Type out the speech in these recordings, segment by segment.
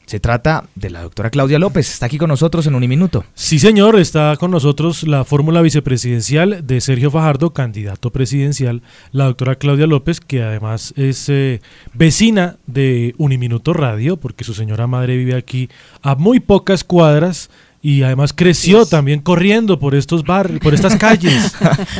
Se trata de la doctora Claudia López, está aquí con nosotros en Uniminuto. Sí, señor, está con nosotros la fórmula vicepresidencial de Sergio Fajardo, candidato presidencial, la doctora Claudia López, que además es vecina de Uniminuto Radio, porque su señora madre vive aquí a muy pocas cuadras y además creció también corriendo por estos barrios, por estas calles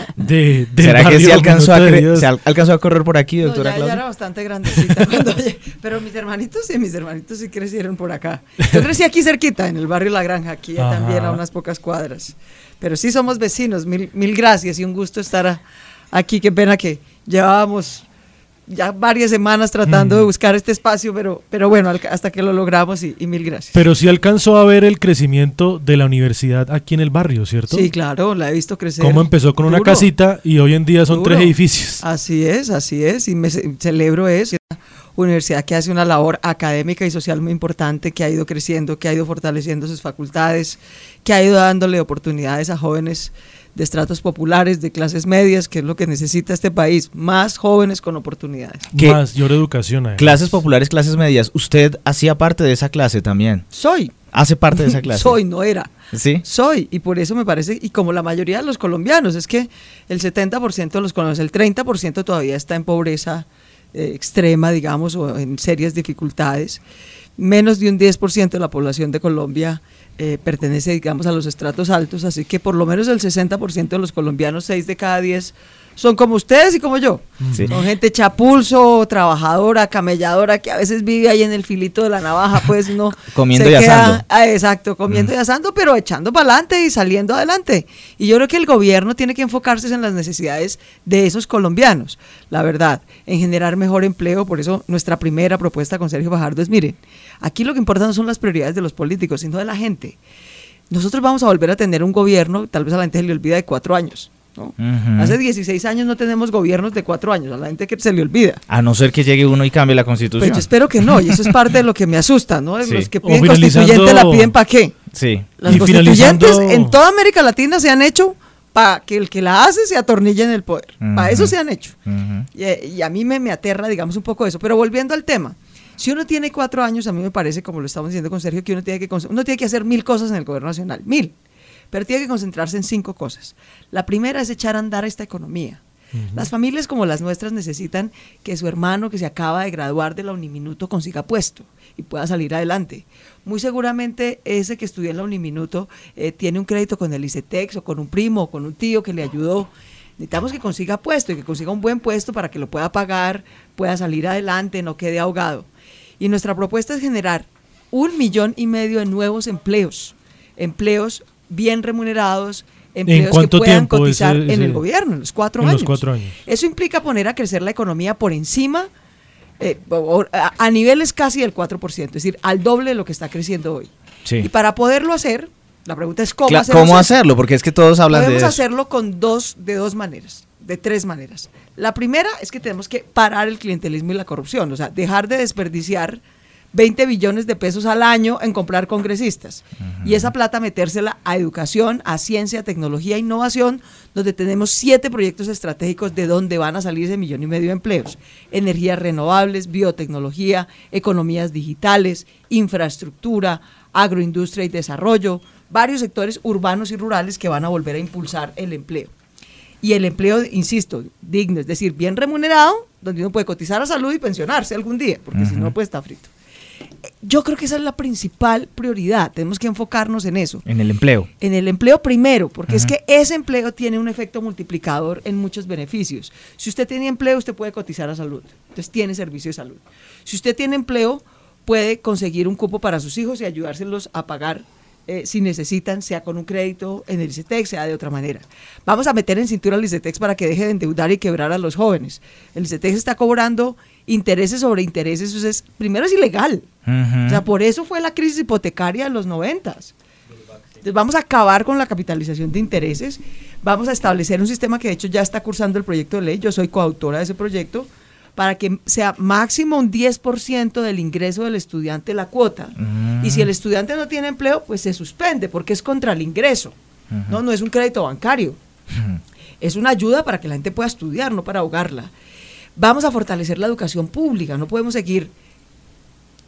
del ¿Será barrio que sí alcanzó Minuto a correr por aquí, doctora No, Claudia? ya era bastante grandecita cuando pero mis hermanitos sí crecieron por acá. Yo crecí aquí cerquita, en el barrio La Granja, aquí también a unas pocas cuadras. Pero sí somos vecinos, mil gracias y un gusto estar aquí. Qué pena que llevábamos ya varias semanas tratando de buscar este espacio, pero bueno, hasta que lo logramos y mil gracias. Pero sí alcanzó a ver el crecimiento de la universidad aquí en el barrio, ¿cierto? Sí, claro, la he visto crecer. Cómo empezó con una casita y hoy en día son 3 edificios. Así es, y me celebro eso. Una universidad que hace una labor académica y social muy importante, que ha ido creciendo, que ha ido fortaleciendo sus facultades, que ha ido dándole oportunidades a jóvenes de estratos populares, de clases medias, que es lo que necesita este país, más jóvenes con oportunidades. Mayor educación. Clases populares, clases medias. ¿Usted hacía parte de esa clase también? Soy. ¿Hace parte de esa clase? Soy, no era. ¿Sí? Soy, y por eso me parece, y como la mayoría de los colombianos, es que el 70% de los colombianos, el 30% todavía está en pobreza extrema, digamos, o en serias dificultades. Menos de un 10% de la población de Colombia pertenece, digamos, a los estratos altos, así que por lo menos el 60% de los colombianos, 6 de cada 10, son como ustedes y como yo. Sí. Son gente chapulso, trabajadora, camelladora, que a veces vive ahí en el filito de la navaja, pues no comiendo y asando. Exacto, comiendo y asando, pero echando para adelante y saliendo adelante. Y yo creo que el gobierno tiene que enfocarse en las necesidades de esos colombianos, la verdad, en generar mejor empleo. Por eso nuestra primera propuesta con Sergio Fajardo es, miren, aquí lo que importa no son las prioridades de los políticos, sino de la gente. Nosotros vamos a volver a tener un gobierno, tal vez a la gente se le olvida, de 4 años. ¿No? Hace 16 años no tenemos gobiernos de 4 años, a la gente que se le olvida. A no ser que llegue uno y cambie la constitución. Pues yo espero que no, y eso es parte de lo que me asusta, ¿no? Sí. Los que piden constituyente la piden ¿para qué? Sí. Las constituyentes en toda América Latina se han hecho para que el que la hace se atornille en el poder. Para eso se han hecho. Y a mí me aterra, digamos, un poco eso. Pero volviendo al tema, si uno tiene 4 años, a mí me parece, como lo estamos diciendo con Sergio, que uno tiene que hacer 1000 cosas en el gobierno nacional, 1000. Pero tiene que concentrarse en 5 cosas. La primera es echar a andar esta economía. Las familias como las nuestras necesitan que su hermano que se acaba de graduar de la Uniminuto consiga puesto y pueda salir adelante. Muy seguramente ese que estudió en la Uniminuto tiene un crédito con el ICETEX o con un primo o con un tío que le ayudó. Necesitamos que consiga puesto y que consiga un buen puesto para que lo pueda pagar, pueda salir adelante, no quede ahogado. Y nuestra propuesta es generar 1,5 millones de nuevos empleos bien remunerados, empleos que puedan cotizar en el gobierno en los 4 años. Eso implica poner a crecer la economía por encima, a niveles casi del 4%, es decir, al doble de lo que está creciendo hoy. Sí. Y para poderlo hacer, la pregunta es ¿cómo hacerlo? ¿Cómo hacerlo? Porque es que todos hablan de eso. Podemos hacerlo de 3 maneras. La primera es que tenemos que parar el clientelismo y la corrupción, o sea, dejar de desperdiciar 20 billones de pesos al año en comprar congresistas y esa plata metérsela a educación, a ciencia, tecnología e innovación, donde tenemos 7 proyectos estratégicos de donde van a salir ese 1,5 millones de empleos: energías renovables, biotecnología, economías digitales, infraestructura, agroindustria y desarrollo, varios sectores urbanos y rurales que van a volver a impulsar el empleo. Y el empleo, insisto, digno, es decir, bien remunerado, donde uno puede cotizar a salud y pensionarse algún día, porque si no, pues está frito. Yo creo que esa es la principal prioridad, tenemos que enfocarnos en eso. En el empleo. En el empleo primero, porque es que ese empleo tiene un efecto multiplicador en muchos beneficios. Si usted tiene empleo, usted puede cotizar a salud, entonces tiene servicio de salud. Si usted tiene empleo, puede conseguir un cupo para sus hijos y ayudárselos a pagar si necesitan, sea con un crédito en el ICETEX, sea de otra manera. Vamos a meter en cintura al ICETEX para que deje de endeudar y quebrar a los jóvenes. El ICETEX está cobrando intereses sobre intereses, eso primero es ilegal. O sea, por eso fue la crisis hipotecaria de los 90s. Entonces vamos a acabar con la capitalización de intereses, vamos a establecer un sistema que de hecho ya está cursando el proyecto de ley, yo soy coautora de ese proyecto, para que sea máximo un 10% del ingreso del estudiante la cuota. Y si el estudiante no tiene empleo, pues se suspende, porque es contra el ingreso. No es un crédito bancario. Es una ayuda para que la gente pueda estudiar, no para ahogarla. Vamos a fortalecer la educación pública, no podemos seguir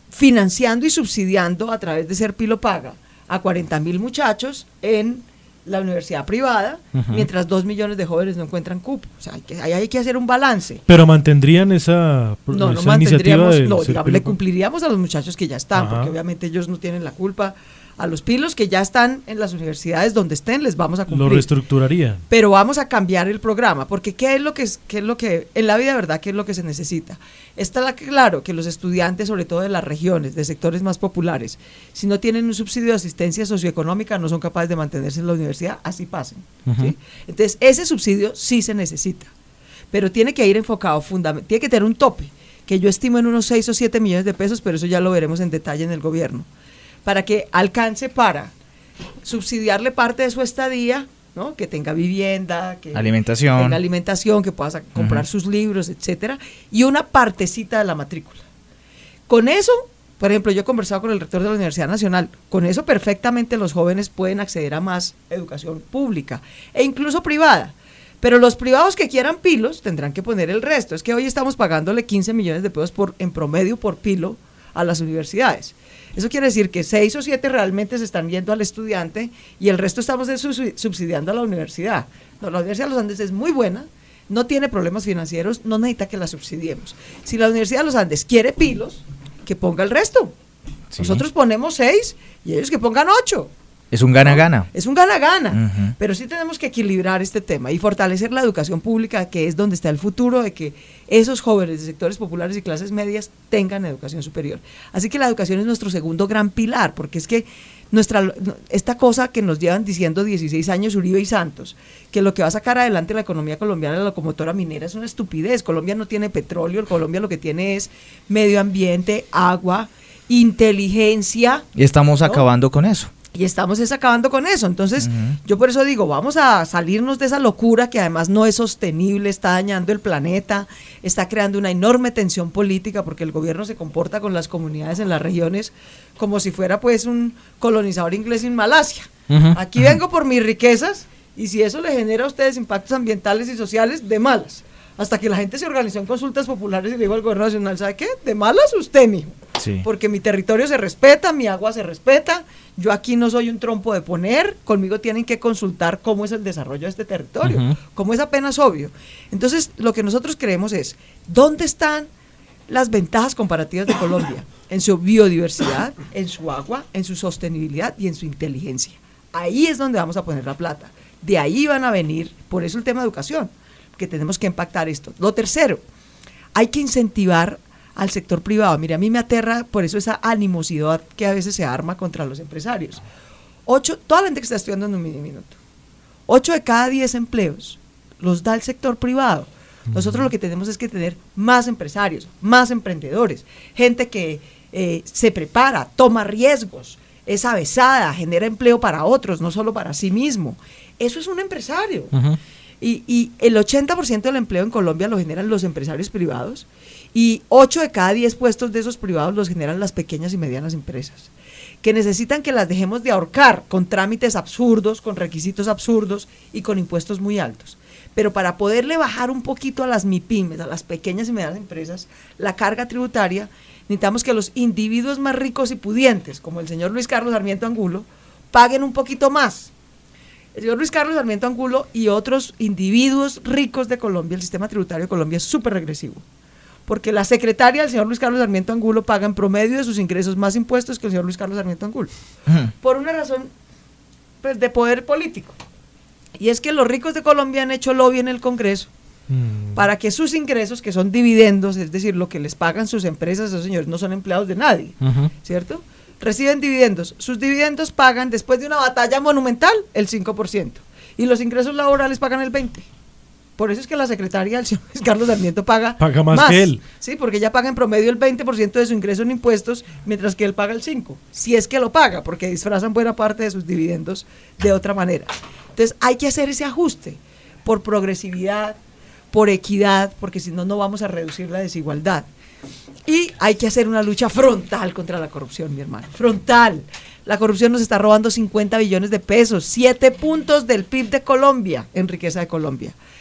financiando y subsidiando a través de Ser Pilo Paga a 40.000 muchachos en la universidad privada, mientras 2 millones de jóvenes no encuentran cupo. O sea, ahí hay que hacer un balance. ¿Pero mantendrían esa iniciativa? No, digamos, le cumpliríamos a los muchachos que ya están, porque obviamente ellos no tienen la culpa. A los pilos que ya están en las universidades donde estén, les vamos a cumplir. Lo reestructuraría. Pero vamos a cambiar el programa, porque ¿qué es lo que en la vida, verdad, qué es lo que se necesita? Está claro que los estudiantes, sobre todo de las regiones, de sectores más populares, si no tienen un subsidio de asistencia socioeconómica, no son capaces de mantenerse en la universidad, así pasen. ¿Sí? Entonces, ese subsidio sí se necesita, pero tiene que ir enfocado, tiene que tener un tope, que yo estimo en unos 6 o 7 millones de pesos, pero eso ya lo veremos en detalle en el gobierno, para que alcance para subsidiarle parte de su estadía, ¿no? Que tenga vivienda, que tenga alimentación, que pueda comprar sus libros, etcétera, y una partecita de la matrícula. Con eso, por ejemplo, yo he conversado con el rector de la Universidad Nacional, con eso perfectamente los jóvenes pueden acceder a más educación pública e incluso privada. Pero los privados que quieran pilos tendrán que poner el resto. Es que hoy estamos pagándole 15 millones de pesos en promedio por pilo a las universidades. Eso quiere decir que 6 o 7 realmente se están yendo al estudiante y el resto estamos subsidiando a la universidad. No, la Universidad de los Andes es muy buena, no tiene problemas financieros, no necesita que la subsidiemos. Si la Universidad de los Andes quiere pilos, que ponga el resto. Sí. Nosotros ponemos 6 y ellos que pongan 8. Es un gana-gana. Es un gana-gana, pero sí tenemos que equilibrar este tema y fortalecer la educación pública, que es donde está el futuro de que esos jóvenes de sectores populares y clases medias tengan educación superior. Así que la educación es nuestro segundo gran pilar, porque es que esta cosa que nos llevan diciendo 16 años Uribe y Santos, que lo que va a sacar adelante la economía colombiana, la locomotora minera, es una estupidez. Colombia no tiene petróleo, Colombia lo que tiene es medio ambiente, agua, inteligencia. Y estamos acabando con eso. Y estamos acabando con eso. Entonces, yo por eso digo, vamos a salirnos de esa locura que además no es sostenible, está dañando el planeta, está creando una enorme tensión política, porque el gobierno se comporta con las comunidades en las regiones como si fuera pues un colonizador inglés en Malasia. Aquí vengo por mis riquezas, y si eso le genera a ustedes impactos ambientales y sociales, de malas. Hasta que la gente se organizó en consultas populares y le dijo al gobierno nacional, ¿sabe qué? De malas usted, mijo. Sí. Porque mi territorio se respeta, mi agua se respeta, yo aquí no soy un trompo de poner, conmigo tienen que consultar cómo es el desarrollo de este territorio, como es apenas obvio. Entonces, lo que nosotros creemos es, ¿dónde están las ventajas comparativas de Colombia? En su biodiversidad, en su agua, en su sostenibilidad y en su inteligencia. Ahí es donde vamos a poner la plata. De ahí van a venir, por eso el tema de educación, que tenemos que impactar esto. Lo tercero, hay que incentivar al sector privado. Mire, a mí me aterra por eso esa animosidad que a veces se arma contra los empresarios. Toda la gente que está estudiando en un minuto, 8 de cada 10 empleos los da el sector privado. Nosotros lo que tenemos es que tener más empresarios, más emprendedores, gente que se prepara, toma riesgos, es avesada, genera empleo para otros, no solo para sí mismo. Eso es un empresario. Y el 80% del empleo en Colombia lo generan los empresarios privados, y 8 de cada 10 puestos de esos privados los generan las pequeñas y medianas empresas, que necesitan que las dejemos de ahorcar con trámites absurdos, con requisitos absurdos y con impuestos muy altos. Pero para poderle bajar un poquito a las MIPYMES, a las pequeñas y medianas empresas, la carga tributaria, necesitamos que los individuos más ricos y pudientes, como el señor Luis Carlos Sarmiento Angulo, paguen un poquito más. El señor Luis Carlos Sarmiento Angulo y otros individuos ricos de Colombia, el sistema tributario de Colombia es súper regresivo, porque la secretaria del señor Luis Carlos Sarmiento Angulo paga en promedio de sus ingresos más impuestos que el señor Luis Carlos Sarmiento Angulo, por una razón pues, de poder político, y es que los ricos de Colombia han hecho lobby en el Congreso para que sus ingresos, que son dividendos, es decir, lo que les pagan sus empresas, esos señores no son empleados de nadie, ¿cierto?, reciben dividendos. Sus dividendos pagan, después de una batalla monumental, el 5%. Y los ingresos laborales pagan el 20%. Por eso es que la secretaria del señor Carlos Sarmiento paga más que él. Sí, porque ella paga en promedio el 20% de su ingreso en impuestos, mientras que él paga el 5%. Si es que lo paga, porque disfrazan buena parte de sus dividendos de otra manera. Entonces hay que hacer ese ajuste por progresividad, por equidad, porque si no, no vamos a reducir la desigualdad. Y hay que hacer una lucha frontal contra la corrupción, mi hermano, frontal. La corrupción nos está robando 50 billones de pesos, 7 puntos del PIB de Colombia, en riqueza de Colombia.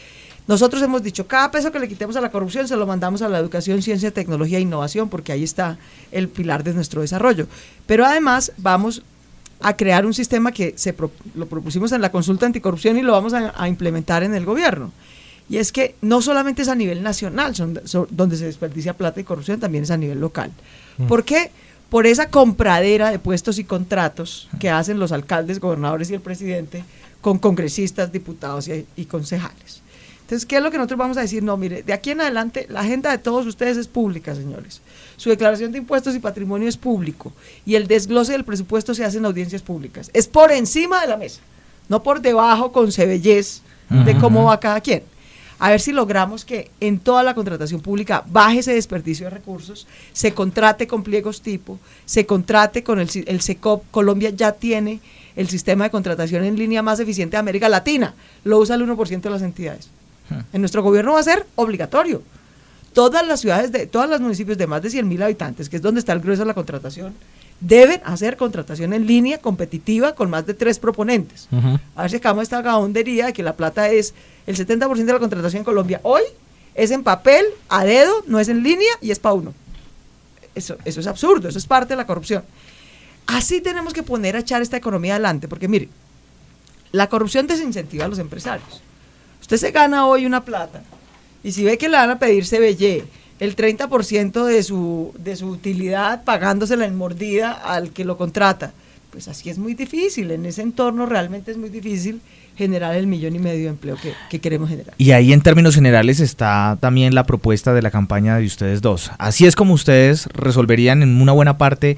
Nosotros hemos dicho, cada peso que le quitemos a la corrupción se lo mandamos a la educación, ciencia, tecnología e innovación, porque ahí está el pilar de nuestro desarrollo. Pero además vamos a crear un sistema que lo propusimos en la consulta anticorrupción y lo vamos a implementar en el gobierno. Y es que no solamente es a nivel nacional donde se desperdicia plata y corrupción, también es a nivel local. ¿Por qué? Por esa compradera de puestos y contratos que hacen los alcaldes, gobernadores y el presidente con congresistas, diputados y concejales. Entonces, ¿qué es lo que nosotros vamos a decir? No, mire, de aquí en adelante la agenda de todos ustedes es pública, señores. Su declaración de impuestos y patrimonio es público y el desglose del presupuesto se hace en audiencias públicas. Es por encima de la mesa, no por debajo con cebellez de cómo va cada quien. A ver si logramos que en toda la contratación pública baje ese desperdicio de recursos, se contrate con pliegos tipo, se contrate con el SECOP. Colombia ya tiene el sistema de contratación en línea más eficiente de América Latina, lo usa el 1% de las entidades. En nuestro gobierno va a ser obligatorio. Todas las ciudades, todos los municipios de más de 100.000 habitantes, que es donde está el grueso de la contratación, deben hacer contratación en línea competitiva con más de 3 proponentes. A ver si acabamos esta vagabundería de que la plata es el 70% de la contratación en Colombia. Hoy es en papel, a dedo, no es en línea y es para uno. Eso es absurdo, eso es parte de la corrupción. Así tenemos que poner a echar esta economía adelante, porque mire, la corrupción desincentiva a los empresarios. Usted se gana hoy una plata y si ve que le van a pedir CBY, el 30% de su utilidad pagándosela en mordida al que lo contrata, pues así es muy difícil, en ese entorno realmente es muy difícil generar el 1,5 millones de empleo que queremos generar. Y ahí en términos generales está también la propuesta de la campaña de ustedes dos. Así es como ustedes resolverían en una buena parte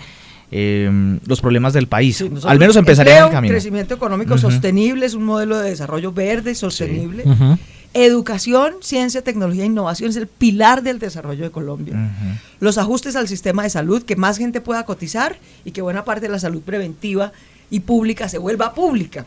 los problemas del país, sí, al menos empezarían el camino. Crecimiento económico sostenible, es un modelo de desarrollo verde, sostenible. Educación, ciencia, tecnología e innovación es el pilar del desarrollo de Colombia. Los ajustes al sistema de salud, que más gente pueda cotizar y que buena parte de la salud preventiva y pública se vuelva pública.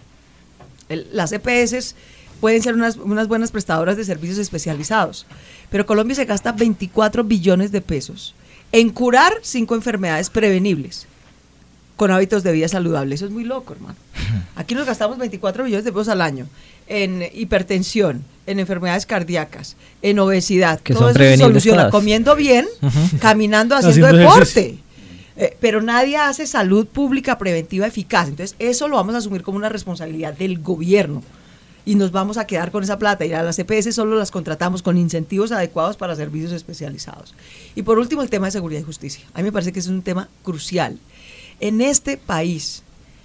Las EPS pueden ser unas buenas prestadoras de servicios especializados, pero Colombia se gasta 24 billones de pesos en curar 5 enfermedades prevenibles con hábitos de vida saludable. Eso es muy loco, hermano. Aquí nos gastamos 24 billones de pesos al año en hipertensión, en enfermedades cardíacas, en obesidad. Que todo son eso se soluciona todas. Comiendo bien, caminando, haciendo deporte. Pero nadie hace salud pública preventiva eficaz. Entonces, eso lo vamos a asumir como una responsabilidad del gobierno. Y nos vamos a quedar con esa plata. Y a las EPS solo las contratamos con incentivos adecuados para servicios especializados. Y por último, el tema de seguridad y justicia. A mí me parece que es un tema crucial. En este país,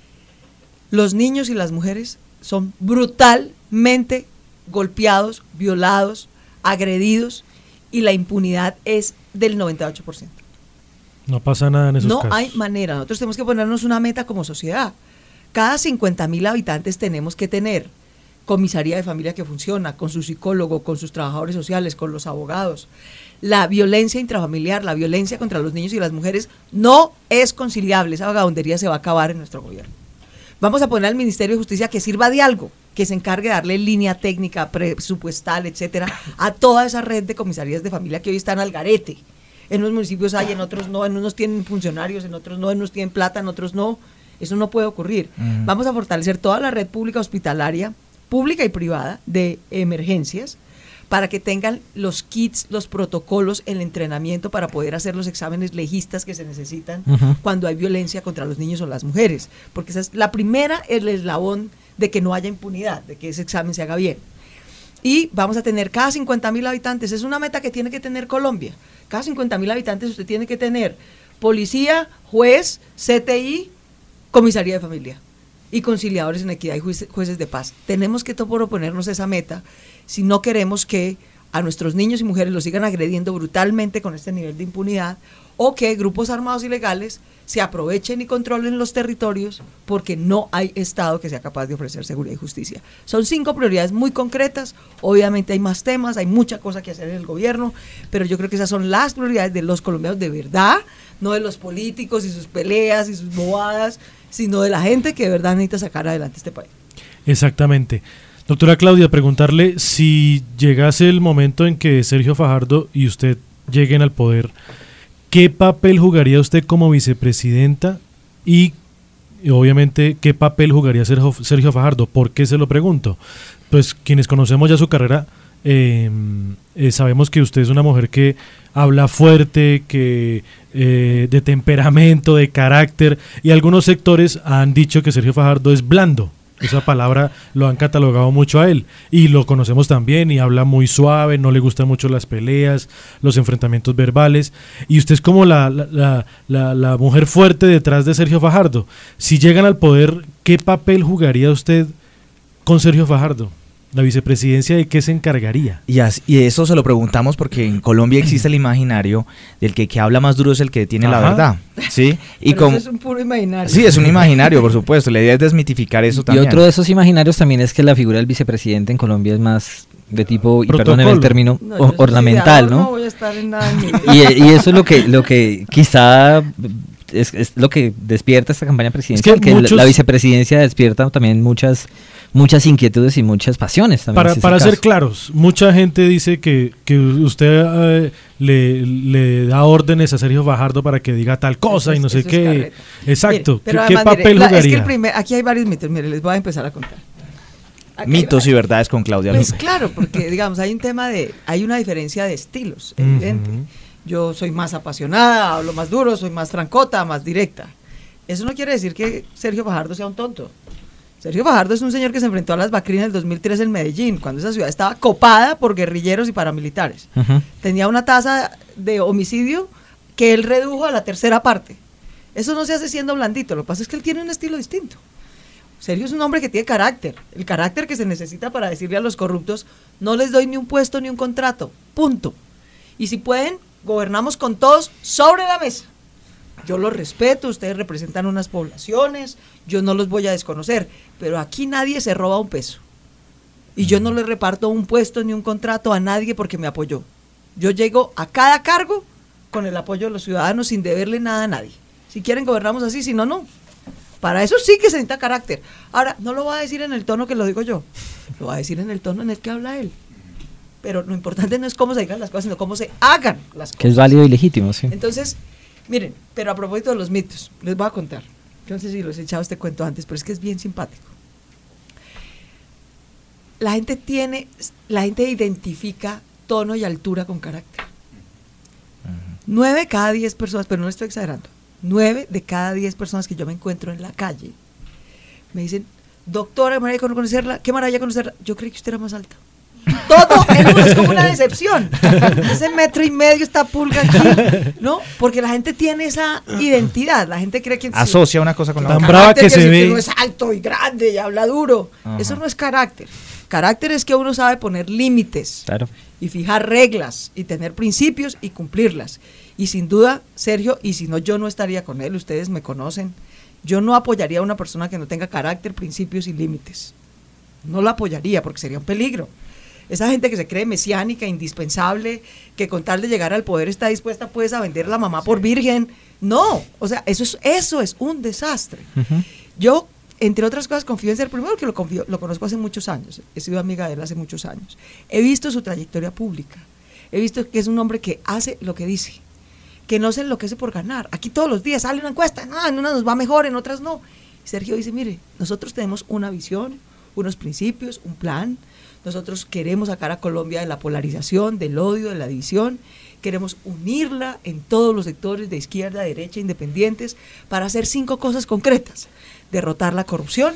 los niños y las mujeres son brutalmente golpeados, violados, agredidos, y la impunidad es del 98%. No pasa nada en esos casos. No hay manera. Nosotros tenemos que ponernos una meta como sociedad. Cada 50.000 habitantes tenemos que tener comisaría de familia que funciona, con su psicólogo, con sus trabajadores sociales, con los abogados. La violencia intrafamiliar, la violencia contra los niños y las mujeres no es conciliable. Esa vagabundería se va a acabar en nuestro gobierno. Vamos a poner al Ministerio de Justicia que sirva de algo, que se encargue de darle línea técnica, presupuestal, etcétera, a toda esa red de comisarías de familia que hoy están al garete. En unos municipios hay, en otros no, en unos tienen funcionarios, en otros no, en unos tienen plata, en otros no. Eso no puede ocurrir. Vamos a fortalecer toda la red pública hospitalaria, pública y privada, de emergencias, para que tengan los kits, los protocolos, el entrenamiento para poder hacer los exámenes legistas que se necesitan cuando hay violencia contra los niños o las mujeres, porque esa es la primera, el eslabón de que no haya impunidad, de que ese examen se haga bien. Y vamos a tener cada 50.000 habitantes, es una meta que tiene que tener Colombia, cada 50.000 habitantes usted tiene que tener policía, juez, CTI, comisaría de familia y conciliadores en equidad y jueces de paz. Tenemos que proponernos esa meta si no queremos que a nuestros niños y mujeres los sigan agrediendo brutalmente con este nivel de impunidad, o que grupos armados ilegales se aprovechen y controlen los territorios porque no hay Estado que sea capaz de ofrecer seguridad y justicia. Son 5 prioridades muy concretas. Obviamente hay más temas, hay mucha cosa que hacer en el gobierno, pero yo creo que esas son las prioridades de los colombianos de verdad, no de los políticos y sus peleas y sus bobadas, sino de la gente que de verdad necesita sacar adelante este país. Exactamente. Doctora Claudia, preguntarle si llegase el momento en que Sergio Fajardo y usted lleguen al poder, ¿qué papel jugaría usted como vicepresidenta y obviamente qué papel jugaría Sergio Fajardo? ¿Por qué se lo pregunto? Pues quienes conocemos ya su carrera, sabemos que usted es una mujer que habla fuerte, que de temperamento, de carácter, y algunos sectores han dicho que Sergio Fajardo es blando. Esa palabra lo han catalogado mucho a él, y lo conocemos también, y habla muy suave, no le gustan mucho las peleas, los enfrentamientos verbales, y usted es como la mujer fuerte detrás de Sergio Fajardo. Si llegan al poder, ¿qué papel jugaría usted con Sergio Fajardo? ¿La vicepresidencia de qué se encargaría? Y eso se lo preguntamos porque en Colombia existe el imaginario del que habla más duro es el que tiene la verdad, ¿sí? Y pero eso es un puro imaginario. Sí, es un imaginario, por supuesto. La idea es desmitificar eso también. Y otro de esos imaginarios también es que la figura del vicepresidente en Colombia es más de tipo, y perdóneme el término, ornamental, ¿no? No voy a estar en nada. Y eso es lo que quizá es lo que despierta esta campaña presidencial, es que la vicepresidencia despierta también muchas inquietudes y muchas pasiones también. Para ser claros, mucha gente dice que usted le da órdenes a Sergio Fajardo para que diga tal cosa y no sé qué. Exacto. Mire, ¿Qué papel jugaría? Es que aquí hay varios mitos, mire, les voy a empezar a contar. Mitos y verdades con Claudia López. Pues claro, porque digamos, hay una diferencia de estilos, evidente. Yo soy más apasionada, hablo más duro, soy más francota, más directa. Eso no quiere decir que Sergio Fajardo sea un tonto. Sergio Fajardo es un señor que se enfrentó a las Bacrinas en el 2003 en Medellín, cuando esa ciudad estaba copada por guerrilleros y paramilitares. Tenía una tasa de homicidio que él redujo a la tercera parte. Eso no se hace siendo blandito, lo que pasa es que él tiene un estilo distinto. Sergio es un hombre que tiene carácter, el carácter que se necesita para decirle a los corruptos, no les doy ni un puesto ni un contrato, punto. Y si pueden, gobernamos con todos sobre la mesa. Yo los respeto, ustedes representan unas poblaciones, yo no los voy a desconocer, pero aquí nadie se roba un peso. Y yo no le reparto un puesto ni un contrato a nadie porque me apoyó. Yo llego a cada cargo con el apoyo de los ciudadanos sin deberle nada a nadie. Si quieren gobernamos así, si no, no. Para eso sí que se necesita carácter. Ahora, no lo voy a decir en el tono que lo digo yo, lo voy a decir en el tono en el que habla él. Pero lo importante no es cómo se digan las cosas, sino cómo se hagan las cosas. Que es válido y legítimo, sí. Entonces, miren, pero a propósito de los mitos, les voy a contar. Yo no sé si los he echado este cuento antes, pero es que es bien simpático. La gente identifica tono y altura con carácter. 9 de cada 10 personas, pero no estoy exagerando, 9 de cada 10 personas que yo me encuentro en la calle me dicen, doctora, qué maravilla conocerla, qué maravilla conocerla. Yo creí que usted era más alta. Todo es como una decepción. Ese 1,5 metros, esta pulga aquí, ¿no? Porque la gente tiene esa identidad, la gente cree que asocia una cosa con la otra. otra. Tan brava que se ve. Que uno es alto y grande y habla duro. Ajá. Eso no es carácter. Carácter es que uno sabe poner límites, claro, y fijar reglas y tener principios y cumplirlas. Y sin duda, Sergio, y si no, yo no estaría con él, ustedes me conocen, yo no apoyaría a una persona que no tenga carácter, principios y límites. No la apoyaría porque sería un peligro. Esa gente que se cree mesiánica, indispensable, que con tal de llegar al poder está dispuesta pues a vender a la mamá por virgen. No, o sea, eso es un desastre. Yo, entre otras cosas, confío en Sergio, primero que lo conozco hace muchos años, he sido amiga de él hace muchos años. He visto su trayectoria pública, he visto que es un hombre que hace lo que dice, que no se enloquece por ganar. Aquí todos los días sale una encuesta, no, en unas nos va mejor, en otras no. Sergio dice, mire, nosotros tenemos una visión, unos principios, un plan. Nosotros queremos sacar a Colombia de la polarización, del odio, de la división. Queremos unirla en todos los sectores de izquierda, derecha, independientes, para hacer 5 cosas concretas. Derrotar la corrupción,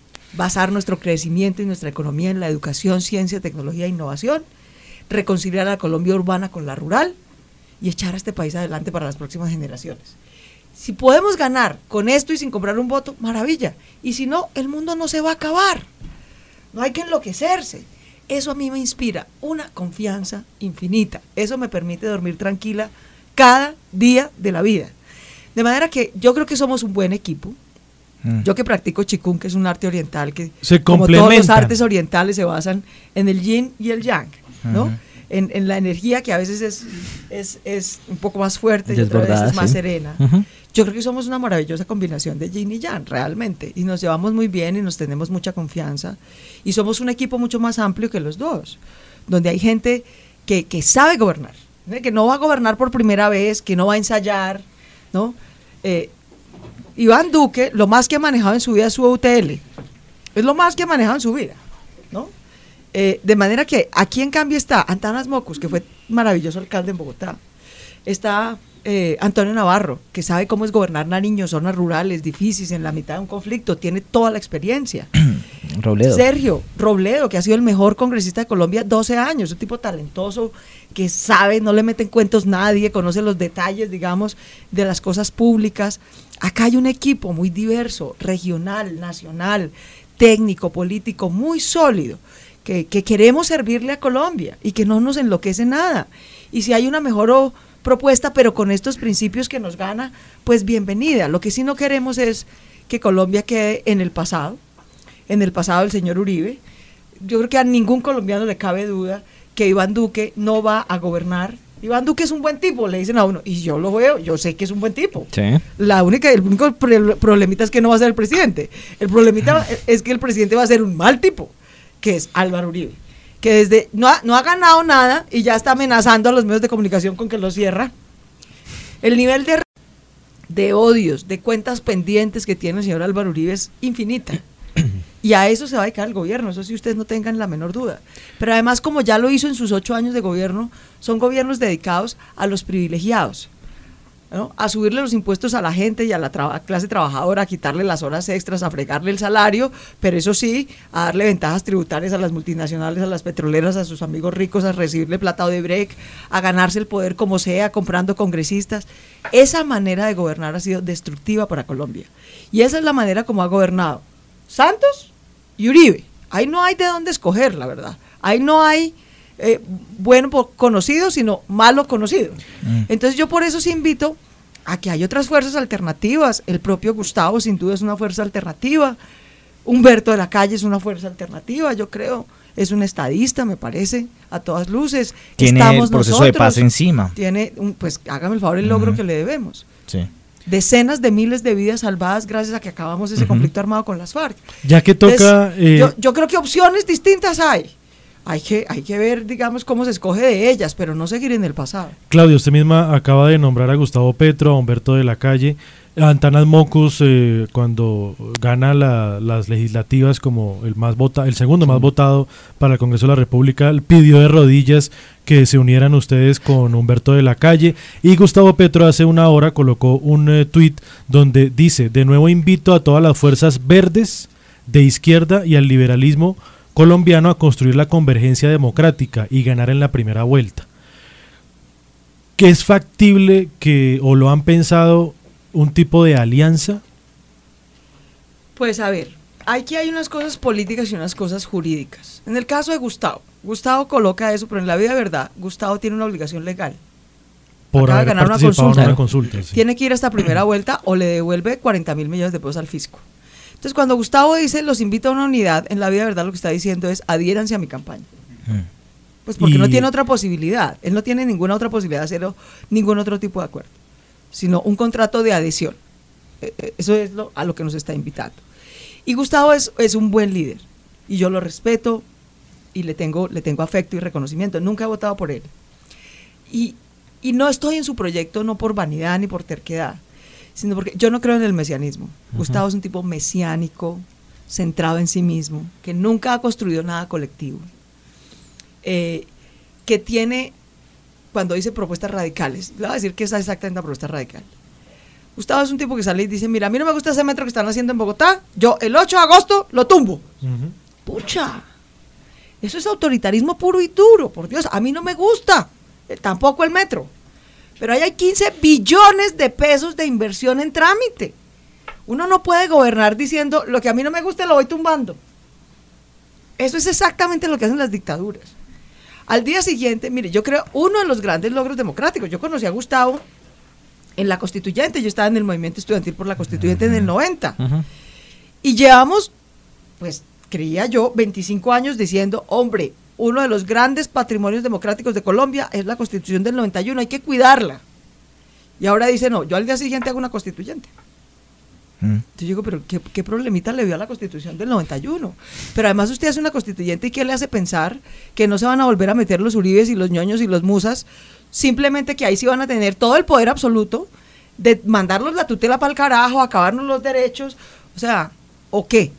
basar nuestro crecimiento y nuestra economía en la educación, ciencia, tecnología e innovación, reconciliar a la Colombia urbana con la rural y echar a este país adelante para las próximas generaciones. Si podemos ganar con esto y sin comprar un voto, maravilla. Y si no, el mundo no se va a acabar. No hay que enloquecerse. Eso a mí me inspira una confianza infinita. Eso me permite dormir tranquila cada día de la vida. De manera que yo creo que somos un buen equipo. Yo que practico Qigong, que es un arte oriental que, como todos los artes orientales, se basan en el yin y el yang, ¿no? En la energía que a veces es un poco más fuerte y otras veces es más serena. Yo creo que somos una maravillosa combinación de yin y yang, realmente, y nos llevamos muy bien y nos tenemos mucha confianza, y somos un equipo mucho más amplio que los dos, donde hay gente que sabe gobernar, ¿no? Que no va a gobernar por primera vez, que no va a ensayar, ¿no? Iván Duque, lo más que ha manejado en su vida es su UTL, es lo más que ha manejado en su vida, ¿no? De manera que aquí en cambio está Antanas Mockus, que fue maravilloso alcalde en Bogotá. Está Antonio Navarro, que sabe cómo es gobernar Nariño, zonas rurales, difíciles, en la mitad de un conflicto, tiene toda la experiencia. Robledo. Sergio Robledo, que ha sido el mejor congresista de Colombia 12 años, un tipo talentoso, que sabe, no le mete en cuentos nadie, conoce los detalles, digamos, de las cosas públicas. Acá hay un equipo muy diverso, regional, nacional, técnico, político, muy sólido, que queremos servirle a Colombia y que no nos enloquece nada. Y si hay una mejor propuesta, pero con estos principios que nos gana, pues bienvenida. Lo que sí no queremos es que Colombia quede en el pasado del señor Uribe. Yo creo que a ningún colombiano le cabe duda que Iván Duque no va a gobernar. Iván Duque es un buen tipo, le dicen a uno, y yo lo veo, yo sé que es un buen tipo. Sí. El único problemita es que no va a ser el presidente. El problemita es que el presidente va a ser un mal tipo, que es Álvaro Uribe, que desde no ha ganado nada y ya está amenazando a los medios de comunicación con que lo cierra. El nivel de odios, de cuentas pendientes que tiene el señor Álvaro Uribe es infinita. Y a eso se va a dedicar el gobierno, eso sí ustedes no tengan la menor duda. Pero además, como ya lo hizo en sus 8 años de gobierno, son gobiernos dedicados a los privilegiados, ¿no? A subirle los impuestos a la gente y a la clase trabajadora, a quitarle las horas extras, a fregarle el salario, pero eso sí, a darle ventajas tributarias a las multinacionales, a las petroleras, a sus amigos ricos, a recibirle plata de break, a ganarse el poder como sea, comprando congresistas. Esa manera de gobernar ha sido destructiva para Colombia. Y esa es la manera como ha gobernado Santos y Uribe. Ahí no hay de dónde escoger, la verdad. Ahí no hay bueno conocido, sino malo conocido. Entonces yo por eso sí invito a que hay otras fuerzas alternativas. El propio Gustavo sin duda es una fuerza alternativa. Humberto de la Calle es una fuerza alternativa, yo creo. Es un estadista, me parece, a todas luces. Tiene Estamos el proceso nosotros, de paz encima. Tiene pues hágame el favor, el logro que le debemos. Sí. Decenas de miles de vidas salvadas gracias a que acabamos ese conflicto armado con las FARC. Ya que toca... yo creo que opciones distintas hay. Hay que ver, digamos, cómo se escoge de ellas, pero no seguir en el pasado. Claudia, usted misma acaba de nombrar a Gustavo Petro, a Humberto de la Calle, a Antanas Mockus, cuando gana las legislativas como el segundo más votado para el Congreso de la República, pidió de rodillas que se unieran ustedes con Humberto de la Calle, y Gustavo Petro hace una hora colocó un tuit donde dice: de nuevo invito a todas las fuerzas verdes de izquierda y al liberalismo colombiano a construir la convergencia democrática y ganar en la primera vuelta. ¿Qué es factible o lo han pensado un tipo de alianza? Pues a ver, aquí hay unas cosas políticas y unas cosas jurídicas. En el caso de Gustavo coloca eso, pero en la vida de verdad, Gustavo tiene una obligación legal. Por acaba de ganar una consulta. Sí. Tiene que ir hasta primera vuelta o le devuelve 40.000 millones de pesos al fisco. Entonces, cuando Gustavo dice, los invito a una unidad, en la vida de verdad lo que está diciendo es, adhiéranse a mi campaña. Pues porque no tiene otra posibilidad. Él no tiene ninguna otra posibilidad de hacer ningún otro tipo de acuerdo, sino un contrato de adhesión. Eso es a lo que nos está invitando. Y Gustavo es un buen líder, y yo lo respeto, y le tengo afecto y reconocimiento. Nunca he votado por él. Y no estoy en su proyecto no por vanidad ni por terquedad, sino porque yo no creo en el mesianismo. Gustavo es un tipo mesiánico, centrado en sí mismo, que nunca ha construido nada colectivo, que tiene, cuando dice propuestas radicales, le voy a decir que es exactamente una propuesta radical. Gustavo es un tipo que sale y dice, mira, a mí no me gusta ese metro que están haciendo en Bogotá, yo el 8 de agosto lo tumbo. Pucha, eso es autoritarismo puro y duro, por Dios, a mí no me gusta, tampoco el metro. Pero ahí hay 15 billones de pesos de inversión en trámite. Uno no puede gobernar diciendo, lo que a mí no me gusta lo voy tumbando. Eso es exactamente lo que hacen las dictaduras. Al día siguiente, mire, yo creo uno de los grandes logros democráticos. Yo conocí a Gustavo en la Constituyente, yo estaba en el movimiento estudiantil por la Constituyente en el 90. Y llevamos, pues, creía yo, 25 años diciendo, hombre, uno de los grandes patrimonios democráticos de Colombia es la Constitución del 91, hay que cuidarla. Y ahora dice, no, yo al día siguiente hago una constituyente. Entonces yo digo, pero ¿qué problemita le vio a la Constitución del 91? Pero además usted hace una constituyente y ¿qué le hace pensar? Que no se van a volver a meter los Uribes y los ñoños y los musas, simplemente que ahí sí van a tener todo el poder absoluto de mandarnos la tutela para el carajo, acabarnos los derechos, o sea, ¿o qué?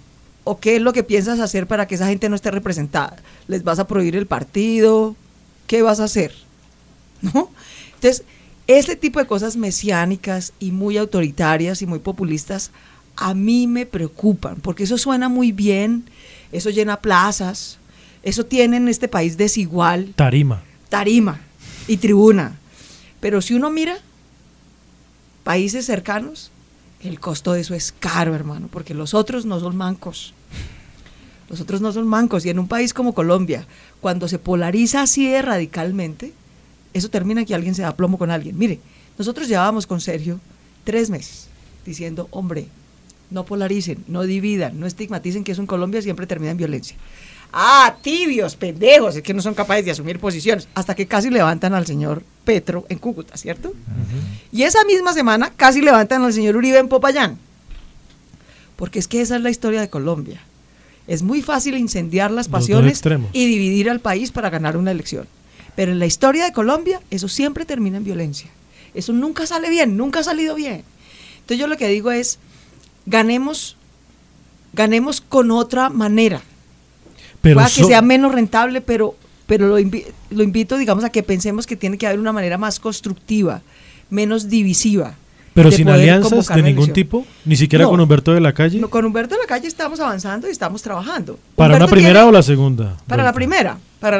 ¿O qué es lo que piensas hacer para que esa gente no esté representada? ¿Les vas a prohibir el partido? ¿Qué vas a hacer? ¿No? Entonces, este tipo de cosas mesiánicas y muy autoritarias y muy populistas a mí me preocupan, porque eso suena muy bien, eso llena plazas, eso tiene en este país desigual. Tarima y tribuna. Pero si uno mira países cercanos, el costo de eso es caro, hermano, porque los otros no son mancos. Los otros no son mancos. Y en un país como Colombia, cuando se polariza así de radicalmente, eso termina que alguien se da plomo con alguien. Mire, nosotros llevábamos con Sergio 3 meses diciendo, hombre, no polaricen, no dividan, no estigmaticen que eso en Colombia siempre termina en violencia. Ah, tibios, pendejos, es que no son capaces de asumir posiciones, hasta que casi levantan al señor Petro en Cúcuta, ¿cierto? Y esa misma semana casi levantan al señor Uribe en Popayán, porque es que esa es la historia de Colombia. Es muy fácil incendiar las pasiones y dividir al país para ganar una elección, pero en la historia de Colombia eso siempre termina en violencia, eso nunca sale bien, nunca ha salido bien. Entonces yo lo que digo es, ganemos con otra manera. Pero pueda que sea menos rentable, pero lo invito, digamos, a que pensemos que tiene que haber una manera más constructiva, menos divisiva. Pero sin alianzas de ningún tipo, ni siquiera con Humberto de la Calle. No, con Humberto de la Calle estamos avanzando y estamos trabajando. ¿Para Humberto una primera o la segunda? Para la primera.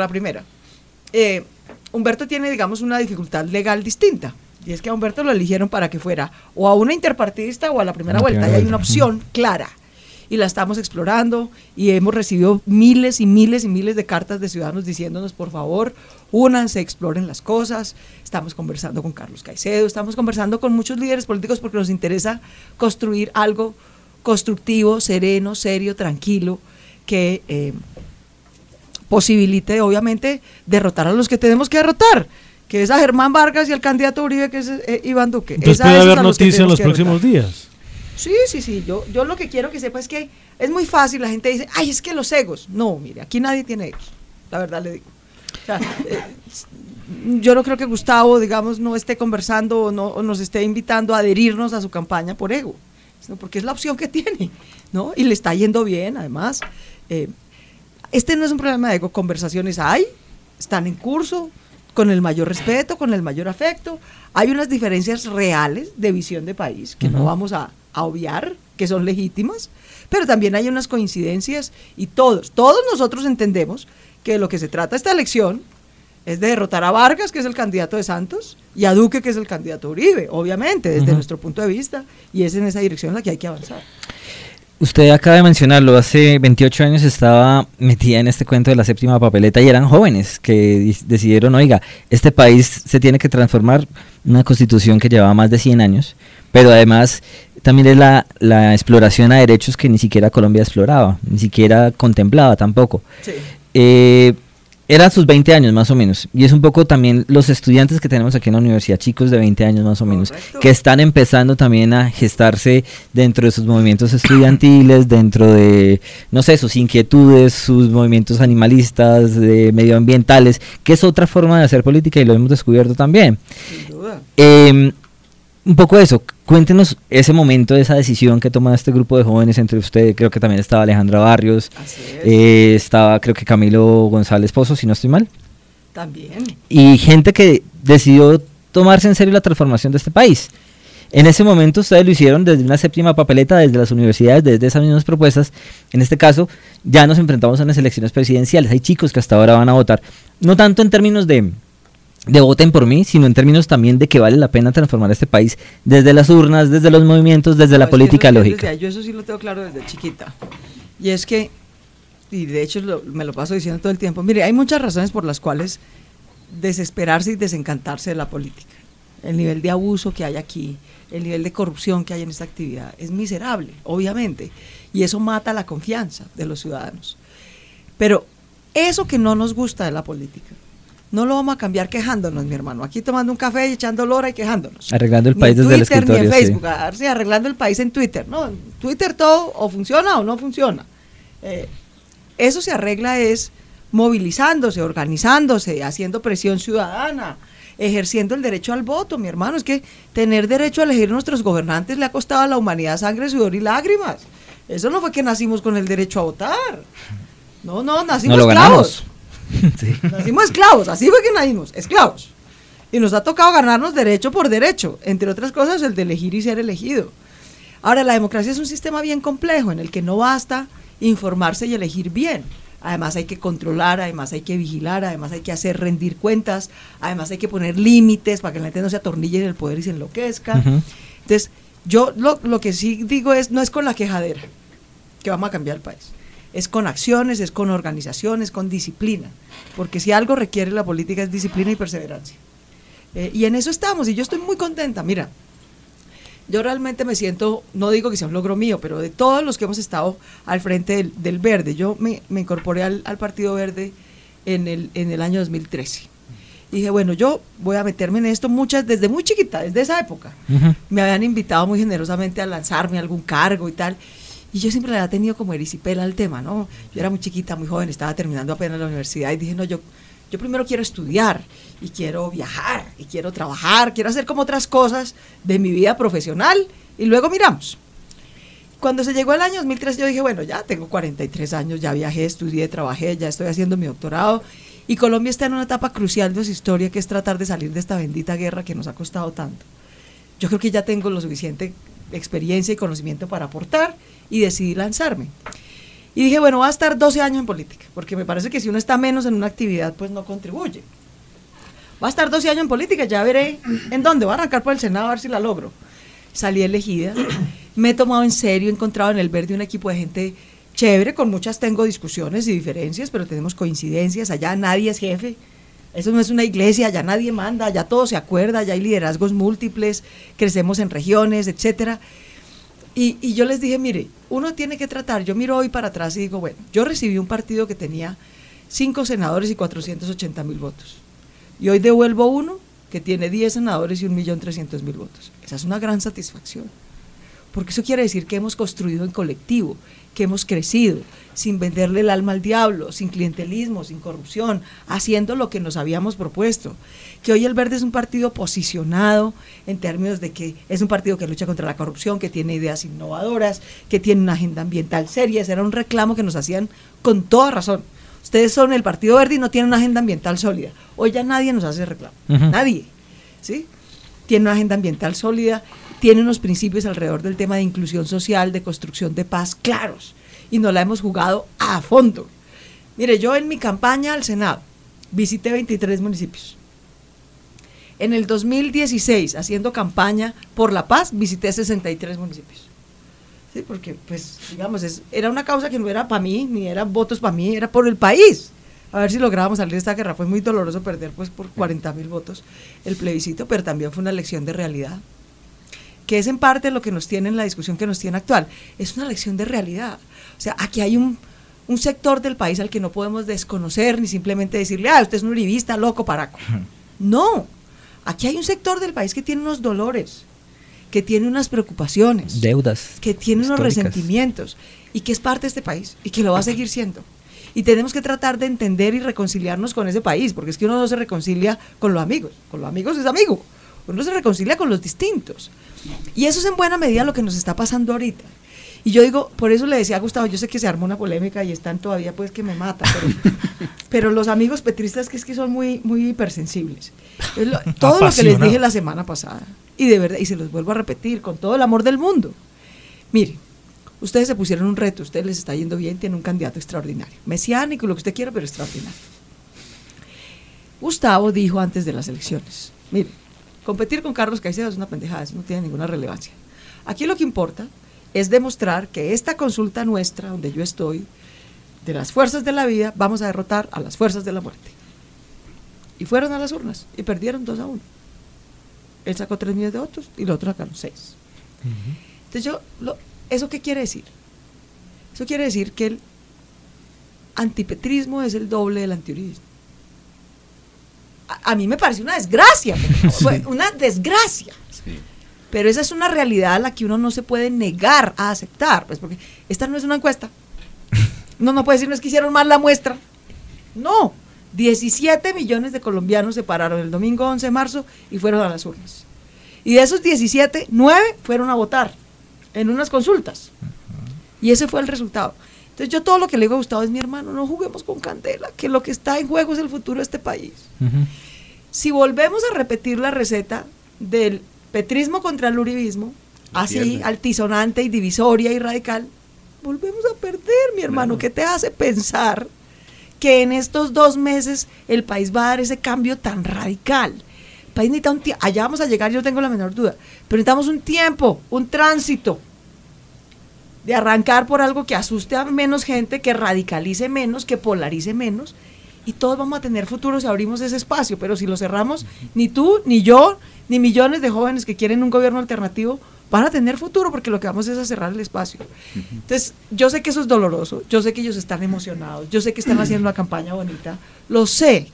Humberto tiene, digamos, una dificultad legal distinta. Y es que a Humberto lo eligieron para que fuera o a una interpartidista o a la primera vuelta. Y hay una opción clara. Y la estamos explorando y hemos recibido miles y miles y miles de cartas de ciudadanos diciéndonos, por favor, únanse, exploren las cosas. Estamos conversando con Carlos Caicedo, estamos conversando con muchos líderes políticos porque nos interesa construir algo constructivo, sereno, serio, tranquilo, que posibilite, obviamente, derrotar a los que tenemos que derrotar, que es a Germán Vargas y al candidato Uribe, que es Iván Duque. Entonces puede haber noticias en los próximos días. Sí, yo lo que quiero que sepa es que es muy fácil, la gente dice, ay, es que los egos. No, mire, aquí nadie tiene egos, la verdad le digo. O sea, yo no creo que Gustavo, digamos, no esté conversando o nos esté invitando a adherirnos a su campaña por ego, sino porque es la opción que tiene, ¿no? Y le está yendo bien, además. Este no es un problema de ego, conversaciones hay, están en curso, con el mayor respeto, con el mayor afecto. Hay unas diferencias reales de visión de país que no vamos a obviar, que son legítimas, pero también hay unas coincidencias y todos nosotros entendemos que de lo que se trata esta elección es de derrotar a Vargas, que es el candidato de Santos, y a Duque, que es el candidato de Uribe, obviamente, desde nuestro punto de vista, y es en esa dirección en la que hay que avanzar. Usted acaba de mencionarlo, hace 28 años estaba metida en este cuento de la séptima papeleta y eran jóvenes que decidieron, oiga, este país se tiene que transformar, una constitución que llevaba más de 100 años, pero además también es la exploración a derechos que ni siquiera Colombia exploraba, ni siquiera contemplaba tampoco. Sí. Eran sus 20 años más o menos, y es un poco también los estudiantes que tenemos aquí en la universidad, chicos de 20 años más o menos, que están empezando también a gestarse dentro de sus movimientos estudiantiles, dentro de, no sé, sus inquietudes, sus movimientos animalistas, medioambientales, que es otra forma de hacer política y lo hemos descubierto también. Sin duda. Un poco eso, cuéntenos ese momento, esa decisión que toma este grupo de jóvenes, entre ustedes, creo que también estaba Alejandra Barrios, estaba creo que Camilo González Pozo, si no estoy mal. También. Y gente que decidió tomarse en serio la transformación de este país. En ese momento ustedes lo hicieron desde una séptima papeleta, desde las universidades, desde esas mismas propuestas. En este caso, ya nos enfrentamos a las elecciones presidenciales. Hay chicos que hasta ahora van a votar, no tanto en términos de voten por mí, sino en términos también de que vale la pena transformar este país desde las urnas, desde los movimientos, desde la política lógica. Yo eso sí lo tengo claro desde chiquita. Y es que, y de hecho me lo paso diciendo todo el tiempo, mire, hay muchas razones por las cuales desesperarse y desencantarse de la política. El nivel de abuso que hay aquí, el nivel de corrupción que hay en esta actividad es miserable, obviamente, y eso mata la confianza de los ciudadanos. Pero eso que no nos gusta de la política, no lo vamos a cambiar quejándonos, mi hermano. Aquí tomando un café y echando lora y quejándonos. Arreglando el país desde el escritorio. Ni en Facebook, sí, arreglando el país en Twitter. No, en Twitter todo o funciona o no funciona. Eso se arregla es movilizándose, organizándose, haciendo presión ciudadana, ejerciendo el derecho al voto, mi hermano. Es que tener derecho a elegir nuestros gobernantes le ha costado a la humanidad sangre, sudor y lágrimas. Eso no fue que nacimos con el derecho a votar. No, nacimos no lo esclavos. Sí. Nacimos esclavos, así fue que nacimos, esclavos. Y nos ha tocado ganarnos derecho por derecho, entre otras cosas el de elegir y ser elegido. Ahora, la democracia es un sistema bien complejo en el que no basta informarse y elegir bien. Además hay que controlar, además hay que vigilar, además hay que hacer rendir cuentas, además hay que poner límites para que la gente no se atornille en el poder y se enloquezca. Entonces, yo lo que sí digo es, no es con la quejadera que vamos a cambiar el país. Es con acciones, es con organizaciones, con disciplina. Porque si algo requiere la política es disciplina y perseverancia. Y en eso estamos, y yo estoy muy contenta. Mira, yo realmente me siento, no digo que sea un logro mío, pero de todos los que hemos estado al frente del Verde, yo me incorporé al Partido Verde en el año 2013. Y dije, bueno, yo voy a meterme en esto desde muy chiquita, desde esa época. Me habían invitado muy generosamente a lanzarme a algún cargo y tal. Y yo siempre le había tenido como erisipela al tema, ¿no? Yo era muy chiquita, muy joven, estaba terminando apenas la universidad y dije, no, yo primero quiero estudiar y quiero viajar y quiero trabajar, quiero hacer como otras cosas de mi vida profesional y luego miramos. Cuando se llegó el año 2003 yo dije, bueno, ya tengo 43 años, ya viajé, estudié, trabajé, ya estoy haciendo mi doctorado y Colombia está en una etapa crucial de su historia que es tratar de salir de esta bendita guerra que nos ha costado tanto. Yo creo que ya tengo lo suficiente experiencia y conocimiento para aportar y decidí lanzarme. Y dije, bueno, voy a estar 12 años en política, porque me parece que si uno está menos en una actividad, pues no contribuye. Voy a estar 12 años en política, ya veré en dónde, voy a arrancar por el Senado a ver si la logro. Salí elegida, me he tomado en serio, he encontrado en el Verde un equipo de gente chévere, con muchas tengo discusiones y diferencias, pero tenemos coincidencias, allá nadie es jefe, eso no es una iglesia, allá nadie manda, allá todo se acuerda, allá hay liderazgos múltiples, crecemos en regiones, etcétera. Y yo les dije, mire, uno tiene que tratar, yo miro hoy para atrás y digo, bueno, yo recibí un partido que tenía 5 senadores y 480.000 votos. Y hoy devuelvo uno que tiene 10 senadores y 1.300.000 votos. Esa es una gran satisfacción. Porque eso quiere decir que hemos construido en colectivo, que hemos crecido, sin venderle el alma al diablo, sin clientelismo, sin corrupción, haciendo lo que nos habíamos propuesto. Que hoy el Verde es un partido posicionado en términos de que es un partido que lucha contra la corrupción, que tiene ideas innovadoras, que tiene una agenda ambiental seria. Ese era un reclamo que nos hacían con toda razón. Ustedes son el Partido Verde y no tienen una agenda ambiental sólida. Hoy ya nadie nos hace reclamo, nadie, ¿sí? Tiene una agenda ambiental sólida, tiene unos principios alrededor del tema de inclusión social, de construcción de paz claros, y nos la hemos jugado a fondo. Mire, yo en mi campaña al Senado visité 23 municipios. En el 2016, haciendo campaña por la paz, visité 63 municipios. Sí, porque, pues, digamos, era una causa que no era para mí, ni eran votos para mí, era por el país. A ver si lográbamos salir de esta guerra. Fue muy doloroso perder, pues, por 40.000 votos el plebiscito, pero también fue una lección de realidad, que es en parte lo que nos tiene en la discusión que nos tiene actual. Es una lección de realidad. O sea, aquí hay un sector del país al que no podemos desconocer, ni simplemente decirle, usted es un uribista, loco, paraco. No, aquí hay un sector del país que tiene unos dolores, que tiene unas preocupaciones, deudas, que tiene unos resentimientos, y que es parte de este país, y que lo va a seguir siendo. Y tenemos que tratar de entender y reconciliarnos con ese país, porque es que uno no se reconcilia con los amigos es amigo, uno se reconcilia con los distintos. Y eso es en buena medida lo que nos está pasando ahorita. Y yo digo, por eso le decía a Gustavo, yo sé que se armó una polémica y están todavía pues que me mata, pero los amigos petristas que es que son muy, muy hipersensibles. Todo lo que les dije la semana pasada, y de verdad, y se los vuelvo a repetir con todo el amor del mundo. Miren, ustedes se pusieron un reto, ustedes les está yendo bien, tienen un candidato extraordinario, mesiánico, lo que usted quiera, pero extraordinario. Gustavo dijo antes de las elecciones, miren, competir con Carlos Caicedo es una pendejada, eso no tiene ninguna relevancia. Aquí lo que importa es demostrar que esta consulta nuestra, donde yo estoy, de las fuerzas de la vida, vamos a derrotar a las fuerzas de la muerte. Y fueron a las urnas y perdieron 2-1. Él sacó 3 millones de votos y los otros sacaron 6. Entonces ¿eso qué quiere decir? Eso quiere decir que el antipetrismo es el doble del antiuribismo. A mí me parece una desgracia, una desgracia. Sí. Pero esa es una realidad a la que uno no se puede negar a aceptar, pues porque esta no es una encuesta. No puede decir, no es que hicieron mal la muestra. No, 17 millones de colombianos se pararon el domingo 11 de marzo y fueron a las urnas. Y de esos 17, 9 fueron a votar en unas consultas. Y ese fue el resultado. Entonces yo todo lo que le digo a Gustavo es, mi hermano, no juguemos con candela, que lo que está en juego es el futuro de este país. Si volvemos a repetir la receta del petrismo contra el uribismo, así altisonante y divisoria y radical, volvemos a perder, mi hermano. ¿Qué te hace pensar que en estos 2 meses el país va a dar ese cambio tan radical? El país necesita un tiempo, allá vamos a llegar, yo no tengo la menor duda, pero necesitamos un tiempo, un tránsito, de arrancar por algo que asuste a menos gente, que radicalice menos, que polarice menos, y todos vamos a tener futuro si abrimos ese espacio, pero si lo cerramos, ni tú, ni yo, ni millones de jóvenes que quieren un gobierno alternativo van a tener futuro, porque lo que vamos es a cerrar el espacio. Entonces, yo sé que eso es doloroso, yo sé que ellos están emocionados, yo sé que están haciendo una campaña bonita, lo sé,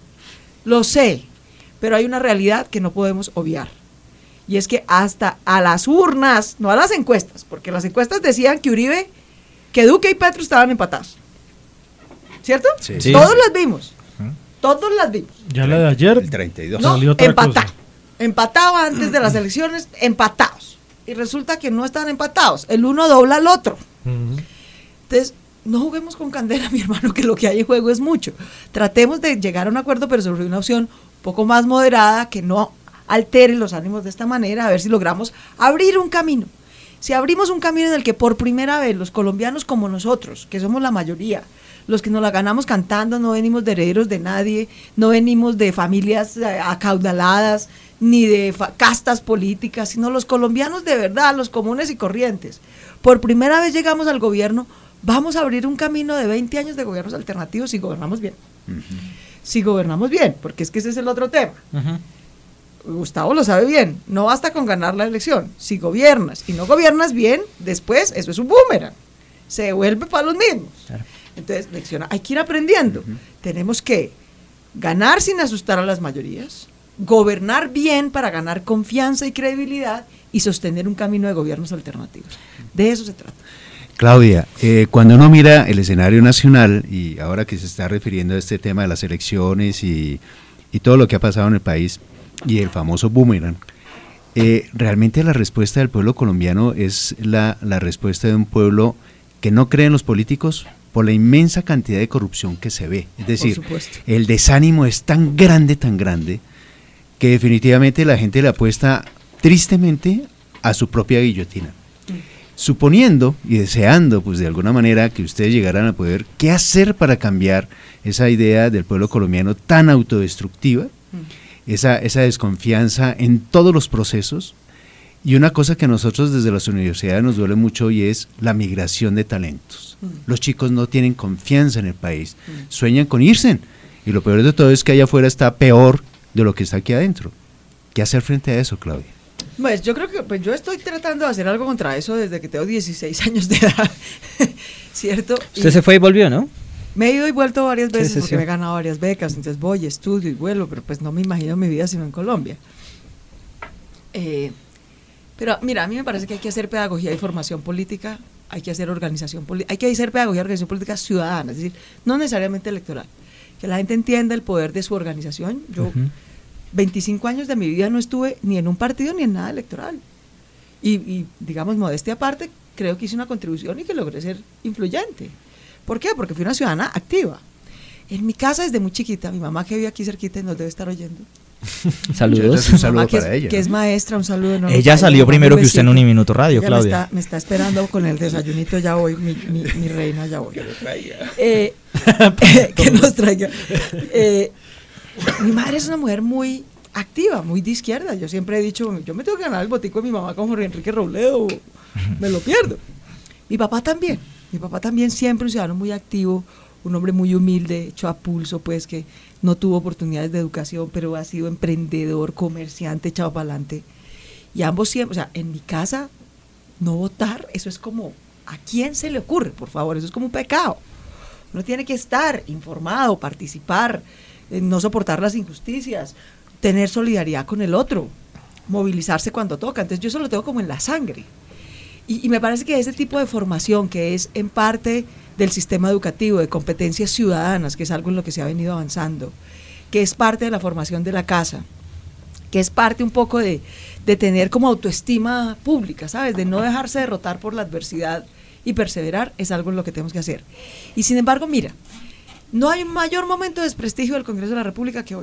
pero hay una realidad que no podemos obviar. Y es que hasta a las urnas, no a las encuestas, porque las encuestas decían que Uribe, que Duque y Petro estaban empatados. ¿Cierto? Sí. Todos las vimos. Todos las vimos. Ya la de ayer. El 32. No, salió otra cosa. Empatado antes de las elecciones, empatados. Y resulta que no están empatados. El uno dobla al otro. Entonces, no juguemos con candela, mi hermano, que lo que hay en juego es mucho. Tratemos de llegar a un acuerdo, pero sobre una opción un poco más moderada, que no altere los ánimos de esta manera, a ver si logramos abrir un camino. Si abrimos un camino en el que por primera vez los colombianos como nosotros, que somos la mayoría, los que nos la ganamos cantando, no venimos de herederos de nadie, no venimos de familias acaudaladas, ni de castas políticas, sino los colombianos de verdad, los comunes y corrientes. Por primera vez llegamos al gobierno, vamos a abrir un camino de 20 años de gobiernos alternativos si gobernamos bien. Si gobernamos bien, porque es que ese es el otro tema. Gustavo lo sabe bien, no basta con ganar la elección. Si gobiernas y no gobiernas bien, después eso es un boomerang, se vuelve para los mismos. Claro. Entonces, hay que ir aprendiendo. Tenemos que ganar sin asustar a las mayorías, gobernar bien para ganar confianza y credibilidad y sostener un camino de gobiernos alternativos. De eso se trata. Claudia, cuando uno mira el escenario nacional, y ahora que se está refiriendo a este tema de las elecciones y todo lo que ha pasado en el país, y el famoso boomerang, realmente la respuesta del pueblo colombiano es la respuesta de un pueblo que no cree en los políticos por la inmensa cantidad de corrupción que se ve. Es decir, el desánimo es tan grande, que definitivamente la gente le apuesta tristemente a su propia guillotina. Suponiendo y deseando, pues de alguna manera, que ustedes llegaran al poder, ¿qué hacer para cambiar esa idea del pueblo colombiano tan autodestructiva? Esa desconfianza en todos los procesos, y una cosa que a nosotros desde las universidades nos duele mucho, y es la migración de talentos. Los chicos no tienen confianza en el país, sueñan con irse, y lo peor de todo es que allá afuera está peor de lo que está aquí adentro. ¿Qué hacer frente a eso, Claudia? Pues yo creo que yo estoy tratando de hacer algo contra eso desde que tengo 16 años de edad, ¿cierto? Usted se fue y volvió, ¿no? Me he ido y vuelto varias veces porque me he ganado varias becas, entonces voy, estudio y vuelvo, pero pues no me imagino mi vida sino en Colombia. Pero mira, a mí me parece que hay que hacer pedagogía y formación política, hay que hacer organización política, hay que hacer pedagogía y organización política ciudadana, es decir, no necesariamente electoral, que la gente entienda el poder de su organización. Yo 25 años de mi vida no estuve ni en un partido ni en nada electoral, y digamos, modestia aparte, creo que hice una contribución y que logré ser influyente. ¿Por qué? Porque fui una ciudadana activa. En mi casa desde muy chiquita, mi mamá que vive aquí cerquita y nos debe estar oyendo. Saludos. Un saludo para ella. Que es maestra, un saludo enorme. Ella salió primero que usted en Uniminuto Radio, Claudia. Me está esperando con el desayunito, ya voy, mi reina, ya voy. Que nos traiga. Que nos traiga. Mi madre es una mujer muy activa, muy de izquierda. Yo siempre he dicho, yo me tengo que ganar el botico de mi mamá con Jorge Enrique Robledo, me lo pierdo. Mi papá también siempre un ciudadano muy activo, un hombre muy humilde, hecho a pulso, pues que no tuvo oportunidades de educación, pero ha sido emprendedor, comerciante, echado para adelante. Y ambos siempre, o sea, en mi casa, no votar, eso es como, ¿a quién se le ocurre? Por favor, eso es como un pecado. Uno tiene que estar informado, participar, no soportar las injusticias, tener solidaridad con el otro, movilizarse cuando toca. Entonces yo eso lo tengo como en la sangre. Y me parece que ese tipo de formación, que es en parte del sistema educativo, de competencias ciudadanas, que es algo en lo que se ha venido avanzando, que es parte de la formación de la casa, que es parte un poco de tener como autoestima pública, ¿sabes? De no dejarse derrotar por la adversidad y perseverar es algo en lo que tenemos que hacer. Y sin embargo, mira, no hay un mayor momento de desprestigio del Congreso de la República que hoy.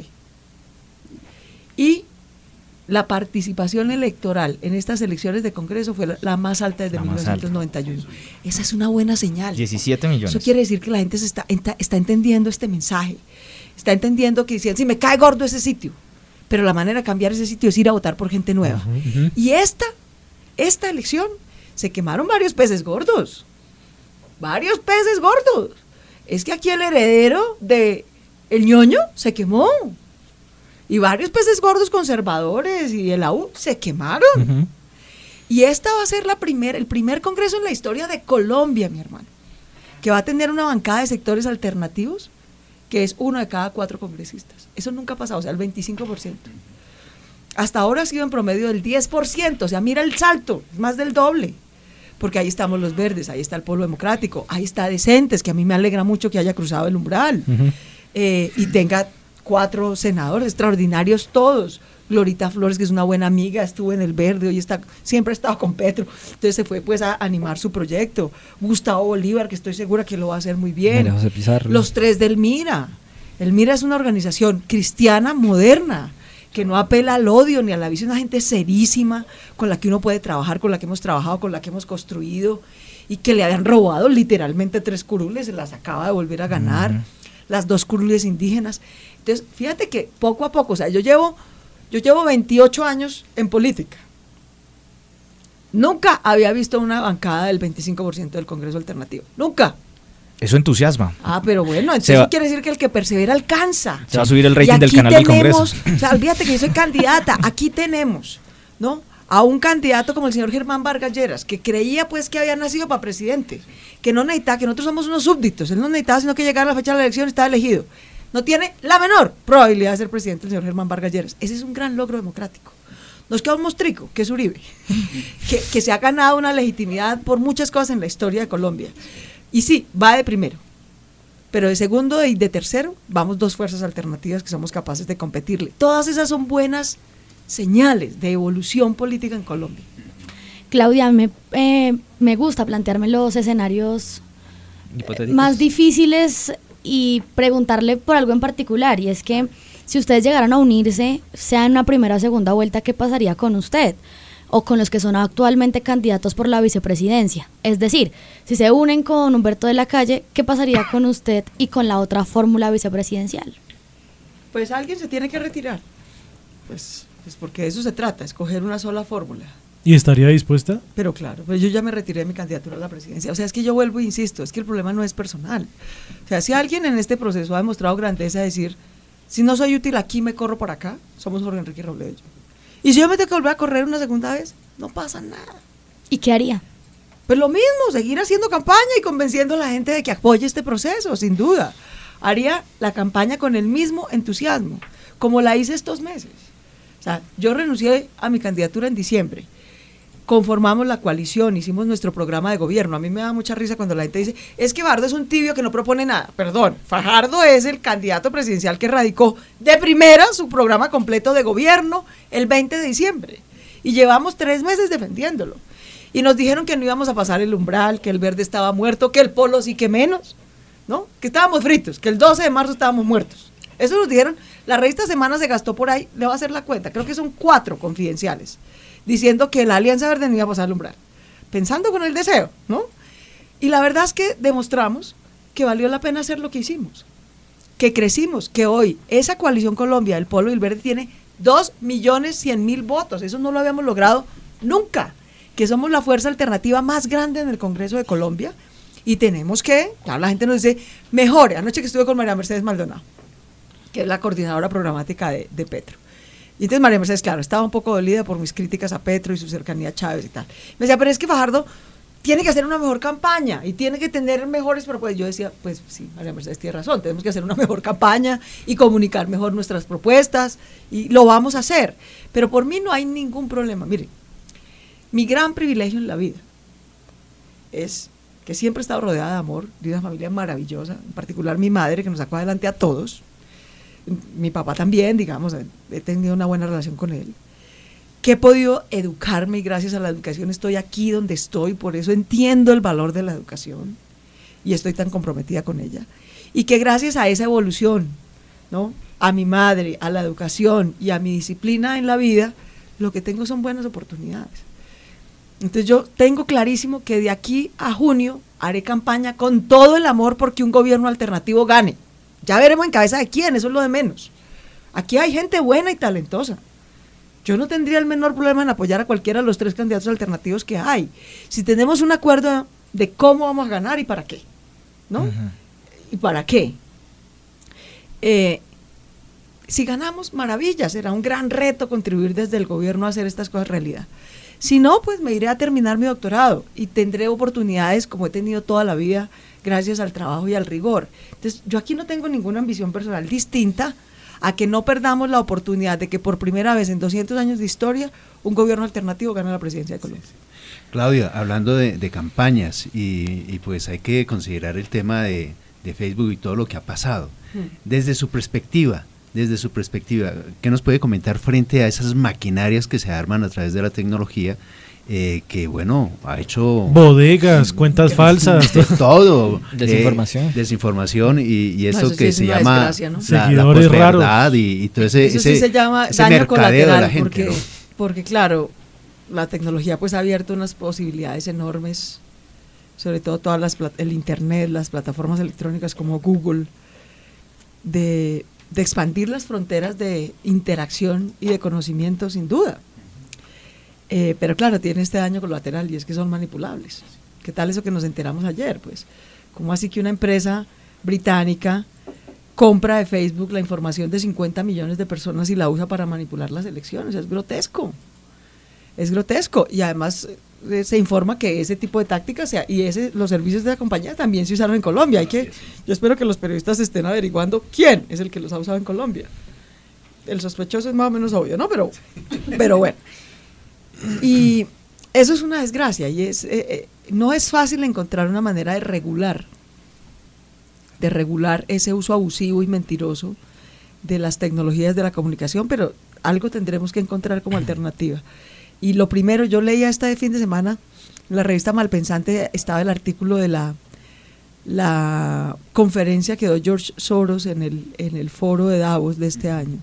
Y la participación electoral en estas elecciones de Congreso fue la más alta desde 1991. Esa es una buena señal. 17 millones. Eso quiere decir que la gente está entendiendo este mensaje. Está entendiendo que dicen, sí, me cae gordo ese sitio, pero la manera de cambiar ese sitio es ir a votar por gente nueva. Y esta elección se quemaron varios peces gordos. Varios peces gordos. Es que aquí el heredero de el ñoño se quemó. Y varios peces gordos conservadores y el AU se quemaron. Y esta va a ser el primer congreso en la historia de Colombia, mi hermano, que va a tener una bancada de sectores alternativos, que es 1 de cada 4 congresistas. Eso nunca ha pasado, o sea, el 25%. Hasta ahora ha sido en promedio del 10%, o sea, mira el salto, es más del doble. Porque ahí estamos los verdes, ahí está el Polo Democrático, ahí está Decentes, que a mí me alegra mucho que haya cruzado el umbral, y tenga 4 senadores extraordinarios todos. Glorita Flores, que es una buena amiga, estuvo en el Verde, hoy siempre ha estado con Petro, entonces se fue pues a animar su proyecto. Gustavo Bolívar, que estoy segura que lo va a hacer muy bien. José Pizarro. Los 3 del MIRA. El MIRA es una organización cristiana moderna, que no apela al odio ni a la visión, una gente serísima, con la que uno puede trabajar, con la que hemos trabajado, con la que hemos construido, y que le habían robado literalmente 3 curules, se las acaba de volver a ganar, las 2 curules indígenas. Entonces, fíjate que poco a poco, o sea, yo llevo 28 años en política. Nunca había visto una bancada del 25% del Congreso alternativo. Nunca. Eso entusiasma. Pero bueno, entonces eso quiere decir que el que persevera alcanza. Se va a subir el rating del canal del Congreso. O sea, olvídate que yo soy candidata. Aquí tenemos, ¿no?, a un candidato como el señor Germán Vargas Lleras, que creía pues que había nacido para presidente, que no necesitaba, que nosotros somos unos súbditos, él no necesitaba sino que llegara a la fecha de la elección y estaba elegido. No tiene la menor probabilidad de ser presidente el señor Germán Vargas Lleras. Ese es un gran logro democrático. Nos queda un mostrico, que es Uribe, que se ha ganado una legitimidad por muchas cosas en la historia de Colombia. Y sí, va de primero, pero de segundo y de tercero vamos 2 fuerzas alternativas que somos capaces de competirle. Todas esas son buenas señales de evolución política en Colombia. Claudia, me gusta plantearme los escenarios más difíciles y preguntarle por algo en particular, y es que si ustedes llegaran a unirse, sea en una primera o segunda vuelta, ¿qué pasaría con usted o con los que son actualmente candidatos por la vicepresidencia? Es decir, si se unen con Humberto de la Calle, ¿qué pasaría con usted y con la otra fórmula vicepresidencial? Pues alguien se tiene que retirar, pues porque de eso se trata, escoger una sola fórmula. ¿Y estaría dispuesta? Pero claro, pues yo ya me retiré de mi candidatura a la presidencia. O sea, es que yo vuelvo e insisto, es que el problema no es personal. O sea, si alguien en este proceso ha demostrado grandeza de decir, si no soy útil aquí, me corro por acá, somos Jorge Enrique Robledo y yo. Y si yo me tengo que volver a correr una segunda vez, no pasa nada. ¿Y qué haría? Pues lo mismo, seguir haciendo campaña y convenciendo a la gente de que apoye este proceso, sin duda. Haría la campaña con el mismo entusiasmo, como la hice estos meses. O sea, yo renuncié a mi candidatura en diciembre. Conformamos la coalición, hicimos nuestro programa de gobierno. A mí me da mucha risa cuando la gente dice, es que Fajardo es un tibio que no propone nada. Perdón, Fajardo es el candidato presidencial que radicó de primera su programa completo de gobierno el 20 de diciembre. Y llevamos 3 meses defendiéndolo. Y nos dijeron que no íbamos a pasar el umbral, que el verde estaba muerto, que el polo sí que menos, ¿no? Que estábamos fritos, que el 12 de marzo estábamos muertos. Eso nos dijeron. La revista Semana se gastó por ahí, le voy a hacer la cuenta, creo que son 4 confidenciales, diciendo que la Alianza Verde no iba a pasar el umbral, pensando con el deseo, ¿no? Y la verdad es que demostramos que valió la pena hacer lo que hicimos, que crecimos, que hoy esa coalición Colombia, el Polo y el Verde, tiene 2.100.000 votos, eso no lo habíamos logrado nunca, que somos la fuerza alternativa más grande en el Congreso de Colombia, y tenemos que, claro, la gente nos dice, mejore. Anoche que estuve con María Mercedes Maldonado, que es la coordinadora programática de Petro. Y entonces María Mercedes, claro, estaba un poco dolida por mis críticas a Petro y su cercanía a Chávez y tal. Me decía, pero es que Fajardo tiene que hacer una mejor campaña y tiene que tener mejores propuestas. Yo decía, pues sí, María Mercedes tiene razón, tenemos que hacer una mejor campaña y comunicar mejor nuestras propuestas, y lo vamos a hacer. Pero por mí no hay ningún problema. Mire, mi gran privilegio en la vida es que siempre he estado rodeada de amor, de una familia maravillosa, en particular mi madre, que nos sacó adelante a todos. Mi papá también, digamos, he tenido una buena relación con él, que he podido educarme y gracias a la educación estoy aquí donde estoy, por eso entiendo el valor de la educación y estoy tan comprometida con ella. Y que gracias a esa evolución, ¿no?, a mi madre, a la educación y a mi disciplina en la vida, lo que tengo son buenas oportunidades. Entonces yo tengo clarísimo que de aquí a junio haré campaña con todo el amor porque un gobierno alternativo gane. Ya veremos en cabeza de quién, eso es lo de menos. Aquí hay gente buena y talentosa. Yo no tendría el menor problema en apoyar a cualquiera de los 3 candidatos alternativos que hay. Si tenemos un acuerdo de cómo vamos a ganar y para qué, ¿no? ¿Y para qué? Si ganamos, maravilla, será un gran reto contribuir desde el gobierno a hacer estas cosas realidad. Si no, pues me iré a terminar mi doctorado y tendré oportunidades como he tenido toda la vida gracias al trabajo y al rigor. Entonces, yo aquí no tengo ninguna ambición personal distinta a que no perdamos la oportunidad de que por primera vez en 200 años de historia un gobierno alternativo gane la presidencia de Colombia. Sí, sí. Claudia, hablando de campañas y pues hay que considerar el tema de Facebook y todo lo que ha pasado. Desde su perspectiva, ¿qué nos puede comentar frente a esas maquinarias que se arman a través de la tecnología? Que bueno, ha hecho bodegas, cuentas falsas, de todo, desinformación y eso sí que es se una llama desgracia, ¿no? la posverdad y todo ese, eso sí se llama ese daño mercadeo de la colateral, gente, porque claro, la tecnología pues ha abierto unas posibilidades enormes, sobre todo el internet, las plataformas electrónicas como Google, de expandir las fronteras de interacción y de conocimiento sin duda. Pero claro, tiene este daño colateral y es que son manipulables. ¿Qué tal eso que nos enteramos ayer? Pues, ¿cómo así que una empresa británica compra de Facebook la información de 50 millones de personas y la usa para manipular las elecciones? Es grotesco. Es grotesco. Y además se informa que ese tipo de tácticas los servicios de la compañía también se usaron en Colombia. Yo espero que los periodistas estén averiguando quién es el que los ha usado en Colombia. El sospechoso es más o menos obvio, ¿no? Pero bueno. Y eso es una desgracia y no es fácil encontrar una manera de regular ese uso abusivo y mentiroso de las tecnologías de la comunicación, pero algo tendremos que encontrar como alternativa. Y lo primero, yo leía este fin de semana en la revista Malpensante, estaba el artículo de la conferencia que dio George Soros en el foro de Davos de este año.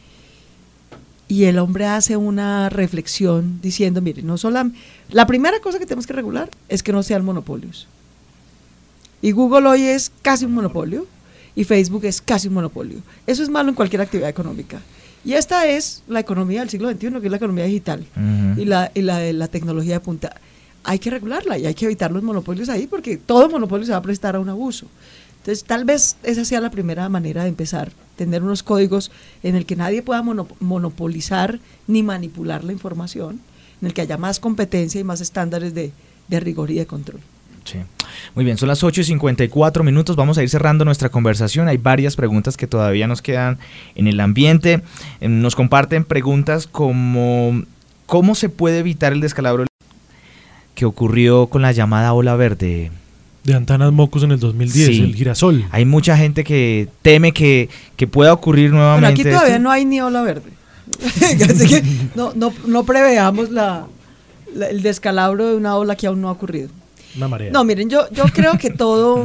Y el hombre hace una reflexión diciendo, mire, la primera cosa que tenemos que regular es que no sean monopolios. Y Google hoy es casi un monopolio y Facebook es casi un monopolio. Eso es malo en cualquier actividad económica. Y esta es la economía del siglo XXI, que es la economía digital y la tecnología de punta. Hay que regularla y hay que evitar los monopolios ahí porque todo monopolio se va a prestar a un abuso. Entonces, tal vez esa sea la primera manera de empezar, tener unos códigos en el que nadie pueda monopolizar ni manipular la información, en el que haya más competencia y más estándares de rigor y de control. Sí. Muy bien, son las 8:54, vamos a ir cerrando nuestra conversación, hay varias preguntas que todavía nos quedan en el ambiente, nos comparten preguntas como ¿cómo se puede evitar el descalabro que ocurrió con la llamada ola verde? De Antanas Mocus en el 2010, sí. El girasol. Hay mucha gente que teme que pueda ocurrir nuevamente. Pero aquí todavía no hay ni ola verde. Así que no preveamos el descalabro de una ola que aún no ha ocurrido. Una marea. No, miren, yo creo que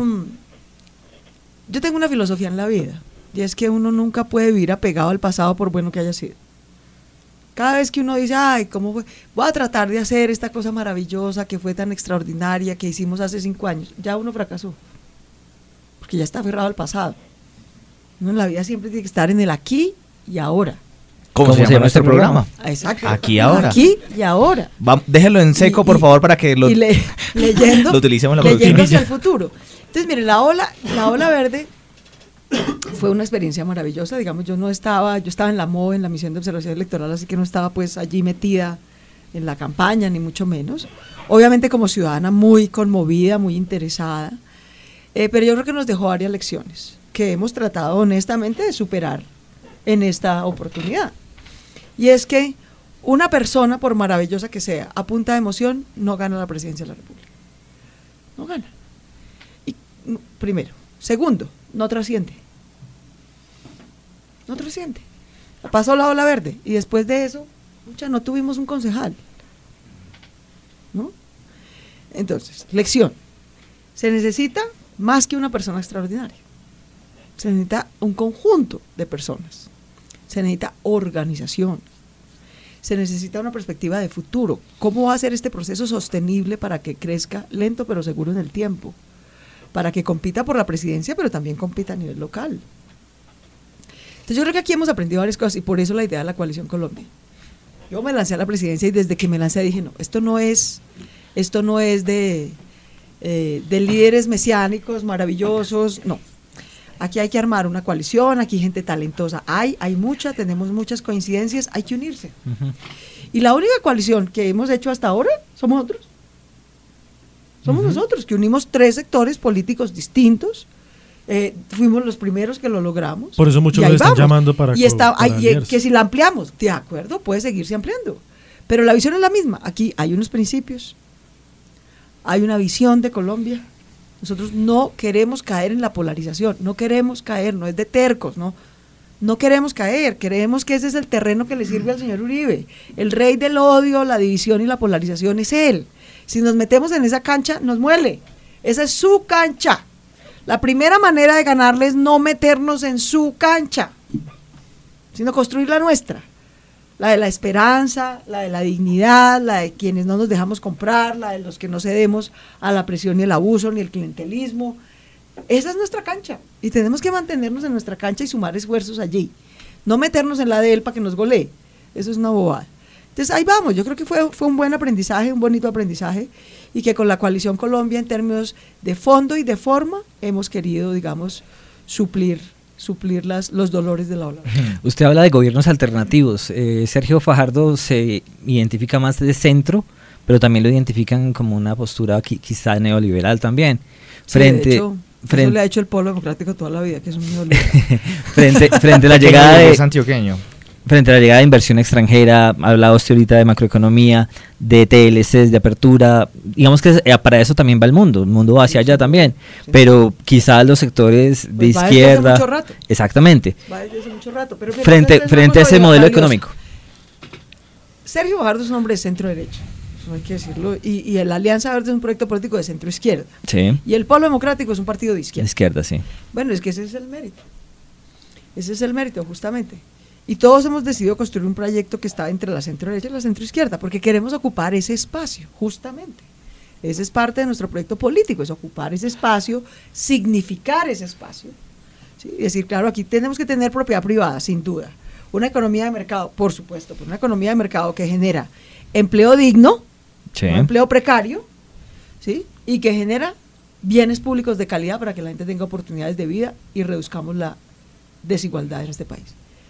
yo tengo una filosofía en la vida, y es que uno nunca puede vivir apegado al pasado por bueno que haya sido. Cada vez que uno dice, ay, ¿cómo fue? Voy a tratar de hacer esta cosa maravillosa que fue tan extraordinaria que hicimos hace 5 años, ya uno fracasó, porque ya está aferrado al pasado. Uno en la vida siempre tiene que estar en el aquí y ahora. ¿Cómo se llama nuestro programa? Exacto. Aquí ahora. Aquí y ahora. Déjelo en seco, por favor, para que leyendo, lo utilicemos en la leyendo hacia el futuro. Entonces, miren, la ola verde fue una experiencia maravillosa. Digamos, yo estaba en la MOE, en la misión de observación electoral, así que no estaba pues allí metida en la campaña, ni mucho menos. Obviamente como ciudadana muy conmovida, muy interesada, pero yo creo que nos dejó varias lecciones que hemos tratado honestamente de superar en esta oportunidad. Y es que una persona, por maravillosa que sea, a punta de emoción, no gana la presidencia de la República. No gana. Y, primero. Segundo, no trasciende. No trasciende. Pasó la ola verde y después de eso Mucha, no tuvimos un concejal, ¿no? Entonces, lección. Se necesita más que una persona extraordinaria. Se necesita un conjunto de personas. Se necesita organización. Se necesita una perspectiva de futuro. ¿Cómo va a ser este proceso sostenible para que crezca lento pero seguro en el tiempo? Para que compita por la presidencia, pero también compita a nivel local. Entonces yo creo que aquí hemos aprendido varias cosas y por eso la idea de la Coalición Colombia. Yo me lancé a la presidencia y desde que me lancé dije, no, esto no es de líderes mesiánicos maravillosos, no. Aquí hay que armar una coalición, aquí hay gente talentosa, hay mucha, tenemos muchas coincidencias, hay que unirse. Y la única coalición que hemos hecho hasta ahora somos nosotros. Somos nosotros, que unimos 3 sectores políticos distintos. Fuimos los primeros que lo logramos. Por eso muchos me están llamando para que si la ampliamos, de acuerdo, puede seguirse ampliando. Pero la visión es la misma. Aquí hay unos principios, hay una visión de Colombia. Nosotros no queremos caer en la polarización, no queremos caer, no es de tercos, no queremos caer, creemos que ese es el terreno que le sirve al señor Uribe. El rey del odio, la división y la polarización es él. Si nos metemos en esa cancha, nos muele. Esa es su cancha. La primera manera de ganarle es no meternos en su cancha, sino construir la nuestra. La de la esperanza, la de la dignidad, la de quienes no nos dejamos comprar, la de los que no cedemos a la presión ni el abuso ni el clientelismo. Esa es nuestra cancha y tenemos que mantenernos en nuestra cancha y sumar esfuerzos allí. No meternos en la de él para que nos golee. Eso es una bobada. Entonces ahí vamos, yo creo que fue un buen aprendizaje, un bonito aprendizaje y que con la Coalición Colombia en términos de fondo y de forma hemos querido, digamos, suplir los dolores de la ola. Usted habla de gobiernos alternativos. Sergio Fajardo se identifica más de centro, pero también lo identifican como una postura quizá neoliberal también. Sí, de hecho, eso le ha hecho el Polo Democrático toda la vida, que es un neoliberal. frente a la llegada de... Es antioqueño. Frente a la llegada de inversión extranjera, ha hablado usted ahorita de macroeconomía, de TLCs, de apertura, digamos que para eso también va el mundo va hacia allá también, pero quizás los sectores de izquierda... Va desde hace mucho rato. Exactamente. Va desde hace mucho rato. Pero frente a ese modelo económico. Sergio Fajardo es un hombre de centro derecha, no hay que decirlo, y la Alianza Verde es un proyecto político de centro izquierda. Sí. Y el Polo Democrático es un partido de izquierda. De izquierda, sí. Bueno, es que ese es el mérito. Ese es el mérito, justamente. Y todos hemos decidido construir un proyecto que está entre la centro derecha y la centro izquierda, porque queremos ocupar ese espacio, justamente. Ese es parte de nuestro proyecto político, es ocupar ese espacio, significar ese espacio. ¿Sí? Es decir, claro, aquí tenemos que tener propiedad privada, sin duda. Una economía de mercado, por supuesto, pero una economía de mercado que genera empleo digno, sí, no empleo precario, ¿sí? Y que genera bienes públicos de calidad para que la gente tenga oportunidades de vida y reduzcamos la desigualdad en este país.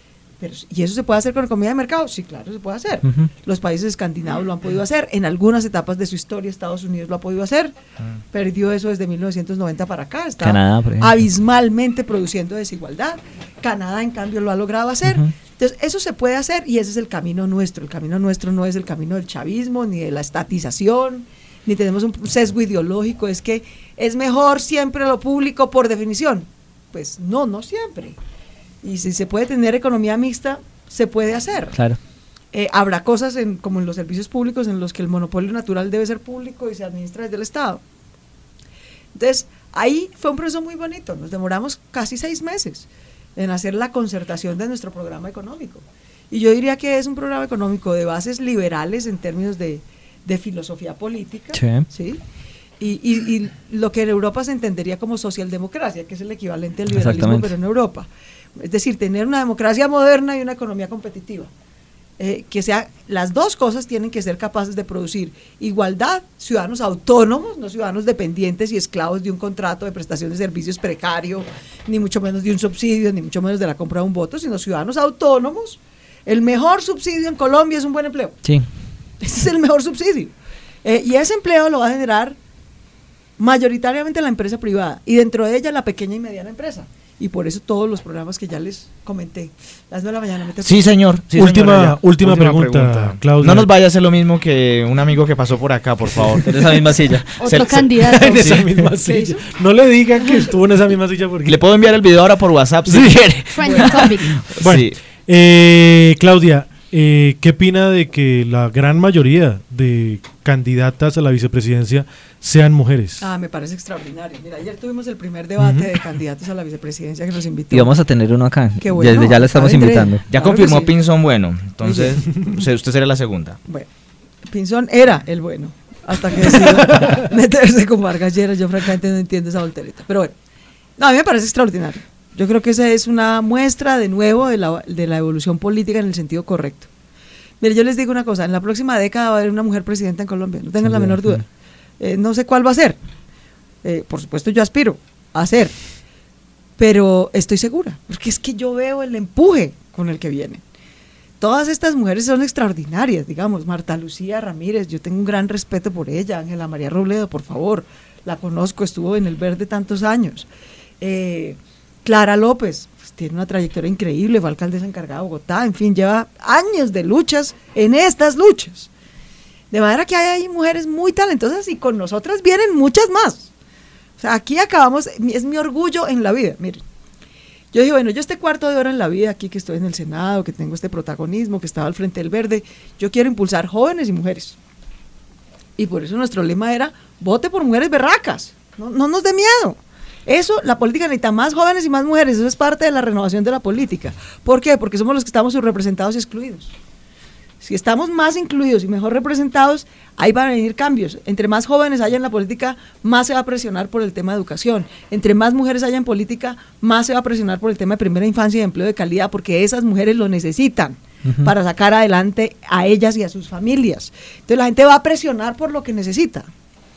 ¿Y eso se puede hacer con economía de mercado? Sí, claro, se puede hacer. Los países escandinavos lo han podido hacer. En algunas etapas de su historia, Estados Unidos lo ha podido hacer. Perdió eso desde 1990 para acá. Está Canadá, abismalmente produciendo desigualdad. Canadá, en cambio, lo ha logrado hacer. Entonces, eso se puede hacer y ese es el camino nuestro. El camino nuestro no es el camino del chavismo, ni de la estatización, ni tenemos un sesgo ideológico. Es que es mejor siempre lo público por definición. Pues no siempre. Y si se puede tener economía mixta, se puede hacer. Claro. Habrá cosas como en los servicios públicos en los que el monopolio natural debe ser público y se administra desde el Estado. Entonces, ahí fue un proceso muy bonito. Nos demoramos casi 6 meses en hacer la concertación de nuestro programa económico. Y yo diría que es un programa económico de bases liberales en términos de filosofía política. Sí. ¿Sí? Y lo que en Europa se entendería como socialdemocracia, que es el equivalente al liberalismo, pero en Europa. Es decir, tener una democracia moderna y una economía competitiva. Que sea, las dos cosas tienen que ser capaces de producir igualdad, ciudadanos autónomos, no ciudadanos dependientes y esclavos de un contrato de prestación de servicios precario, ni mucho menos de un subsidio, ni mucho menos de la compra de un voto, sino ciudadanos autónomos. El mejor subsidio en Colombia es un buen empleo. Sí. Ese es el mejor subsidio. Y ese empleo lo va a generar mayoritariamente la empresa privada y dentro de ella la pequeña y mediana empresa. Y por eso todos los programas que ya les comenté. Las 9 de la mañana. Sí, señor. Sí, última pregunta, Claudia. No nos vaya a hacer lo mismo que un amigo que pasó por acá, por favor. En esa misma silla. Otro candidato. En esa misma silla. No le digan que estuvo en esa misma silla porque... Le puedo enviar el video ahora por WhatsApp si quiere. Bueno, sí. Claudia, ¿Qué opina de que la gran mayoría de candidatas a la vicepresidencia sean mujeres? Me parece extraordinario. Mira, ayer tuvimos el primer debate de candidatos a la vicepresidencia que nos invitó. Y vamos a tener uno acá. Qué bueno, ya lo estamos invitando. Ya claro confirmó sí. Pinzón bueno, entonces usted será la segunda. Bueno, Pinzón era el bueno, hasta que decidió meterse con Vargas Lleras. Yo francamente no entiendo esa voltereta. Pero bueno, a mí me parece extraordinario. Yo creo que esa es una muestra de nuevo de la evolución política en el sentido correcto. Mire, yo les digo una cosa, en la próxima década va a haber una mujer presidenta en Colombia, no tengan la menor duda. No sé cuál va a ser. Por supuesto yo aspiro a ser, pero estoy segura, porque es que yo veo el empuje con el que vienen. Todas estas mujeres son extraordinarias, digamos, Marta Lucía Ramírez, yo tengo un gran respeto por ella, Ángela María Robledo, por favor, la conozco, estuvo en el Verde tantos años. Clara López, pues, tiene una trayectoria increíble, fue alcaldesa encargada de Bogotá, en fin, lleva años de luchas en estas luchas. De manera que hay mujeres muy talentosas y con nosotras vienen muchas más. O sea, aquí acabamos, es mi orgullo en la vida, miren. Yo dije, bueno, yo este cuarto de hora en la vida, aquí que estoy en el Senado, que tengo este protagonismo, que estaba al frente del Verde, yo quiero impulsar jóvenes y mujeres. Y por eso nuestro lema era, vote por mujeres berracas, no nos dé miedo. Eso, la política necesita más jóvenes y más mujeres, eso es parte de la renovación de la política. ¿Por qué? Porque somos los que estamos subrepresentados y excluidos. Si estamos más incluidos y mejor representados, ahí van a venir cambios. Entre más jóvenes haya en la política, más se va a presionar por el tema de educación. Entre más mujeres haya en política, más se va a presionar por el tema de primera infancia y de empleo de calidad, porque esas mujeres lo necesitan para sacar adelante a ellas y a sus familias. Entonces la gente va a presionar por lo que necesita.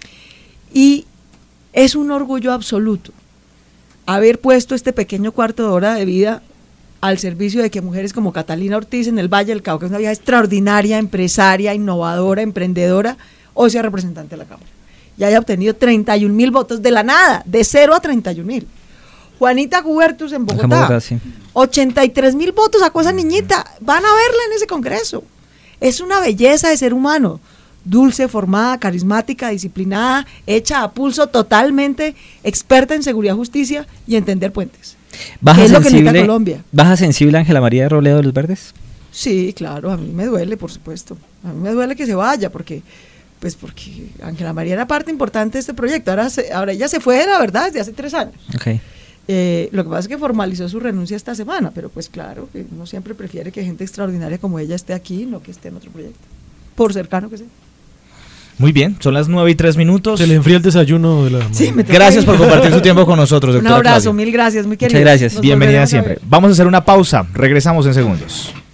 Y es un orgullo absoluto haber puesto este pequeño cuarto de hora de vida al servicio de que mujeres como Catalina Ortiz en el Valle del Cauca, que es una vieja extraordinaria, empresaria, innovadora, emprendedora, hoy sea representante de la Cámara y haya obtenido 31.000 votos de la nada, de 0 a 31.000. Juanita Gubertus en Bogotá, 83.000 votos sacó esa niñita, van a verla en ese congreso. Es una belleza de ser humano, dulce, formada, carismática, disciplinada, hecha a pulso, totalmente experta en seguridad, justicia y entender puentes. ¿Baja sensible Ángela María Robledo de los Verdes? Sí, claro, a mí me duele, por supuesto. A mí me duele que se vaya, porque Ángela María era parte importante de este proyecto. Ahora ella se fue, la verdad, desde hace 3 años. Okay. Lo que pasa es que formalizó su renuncia esta semana, pero pues claro, que uno siempre prefiere que gente extraordinaria como ella esté aquí, no que esté en otro proyecto, por cercano que sea. Muy bien, son las 9:03. Se le enfría el desayuno de la... Sí, gracias por compartir su tiempo con nosotros, doctora Un abrazo, Claudia. Mil gracias, muy querido. Muchas gracias. Bienvenida siempre. Vamos a hacer una pausa, regresamos en segundos.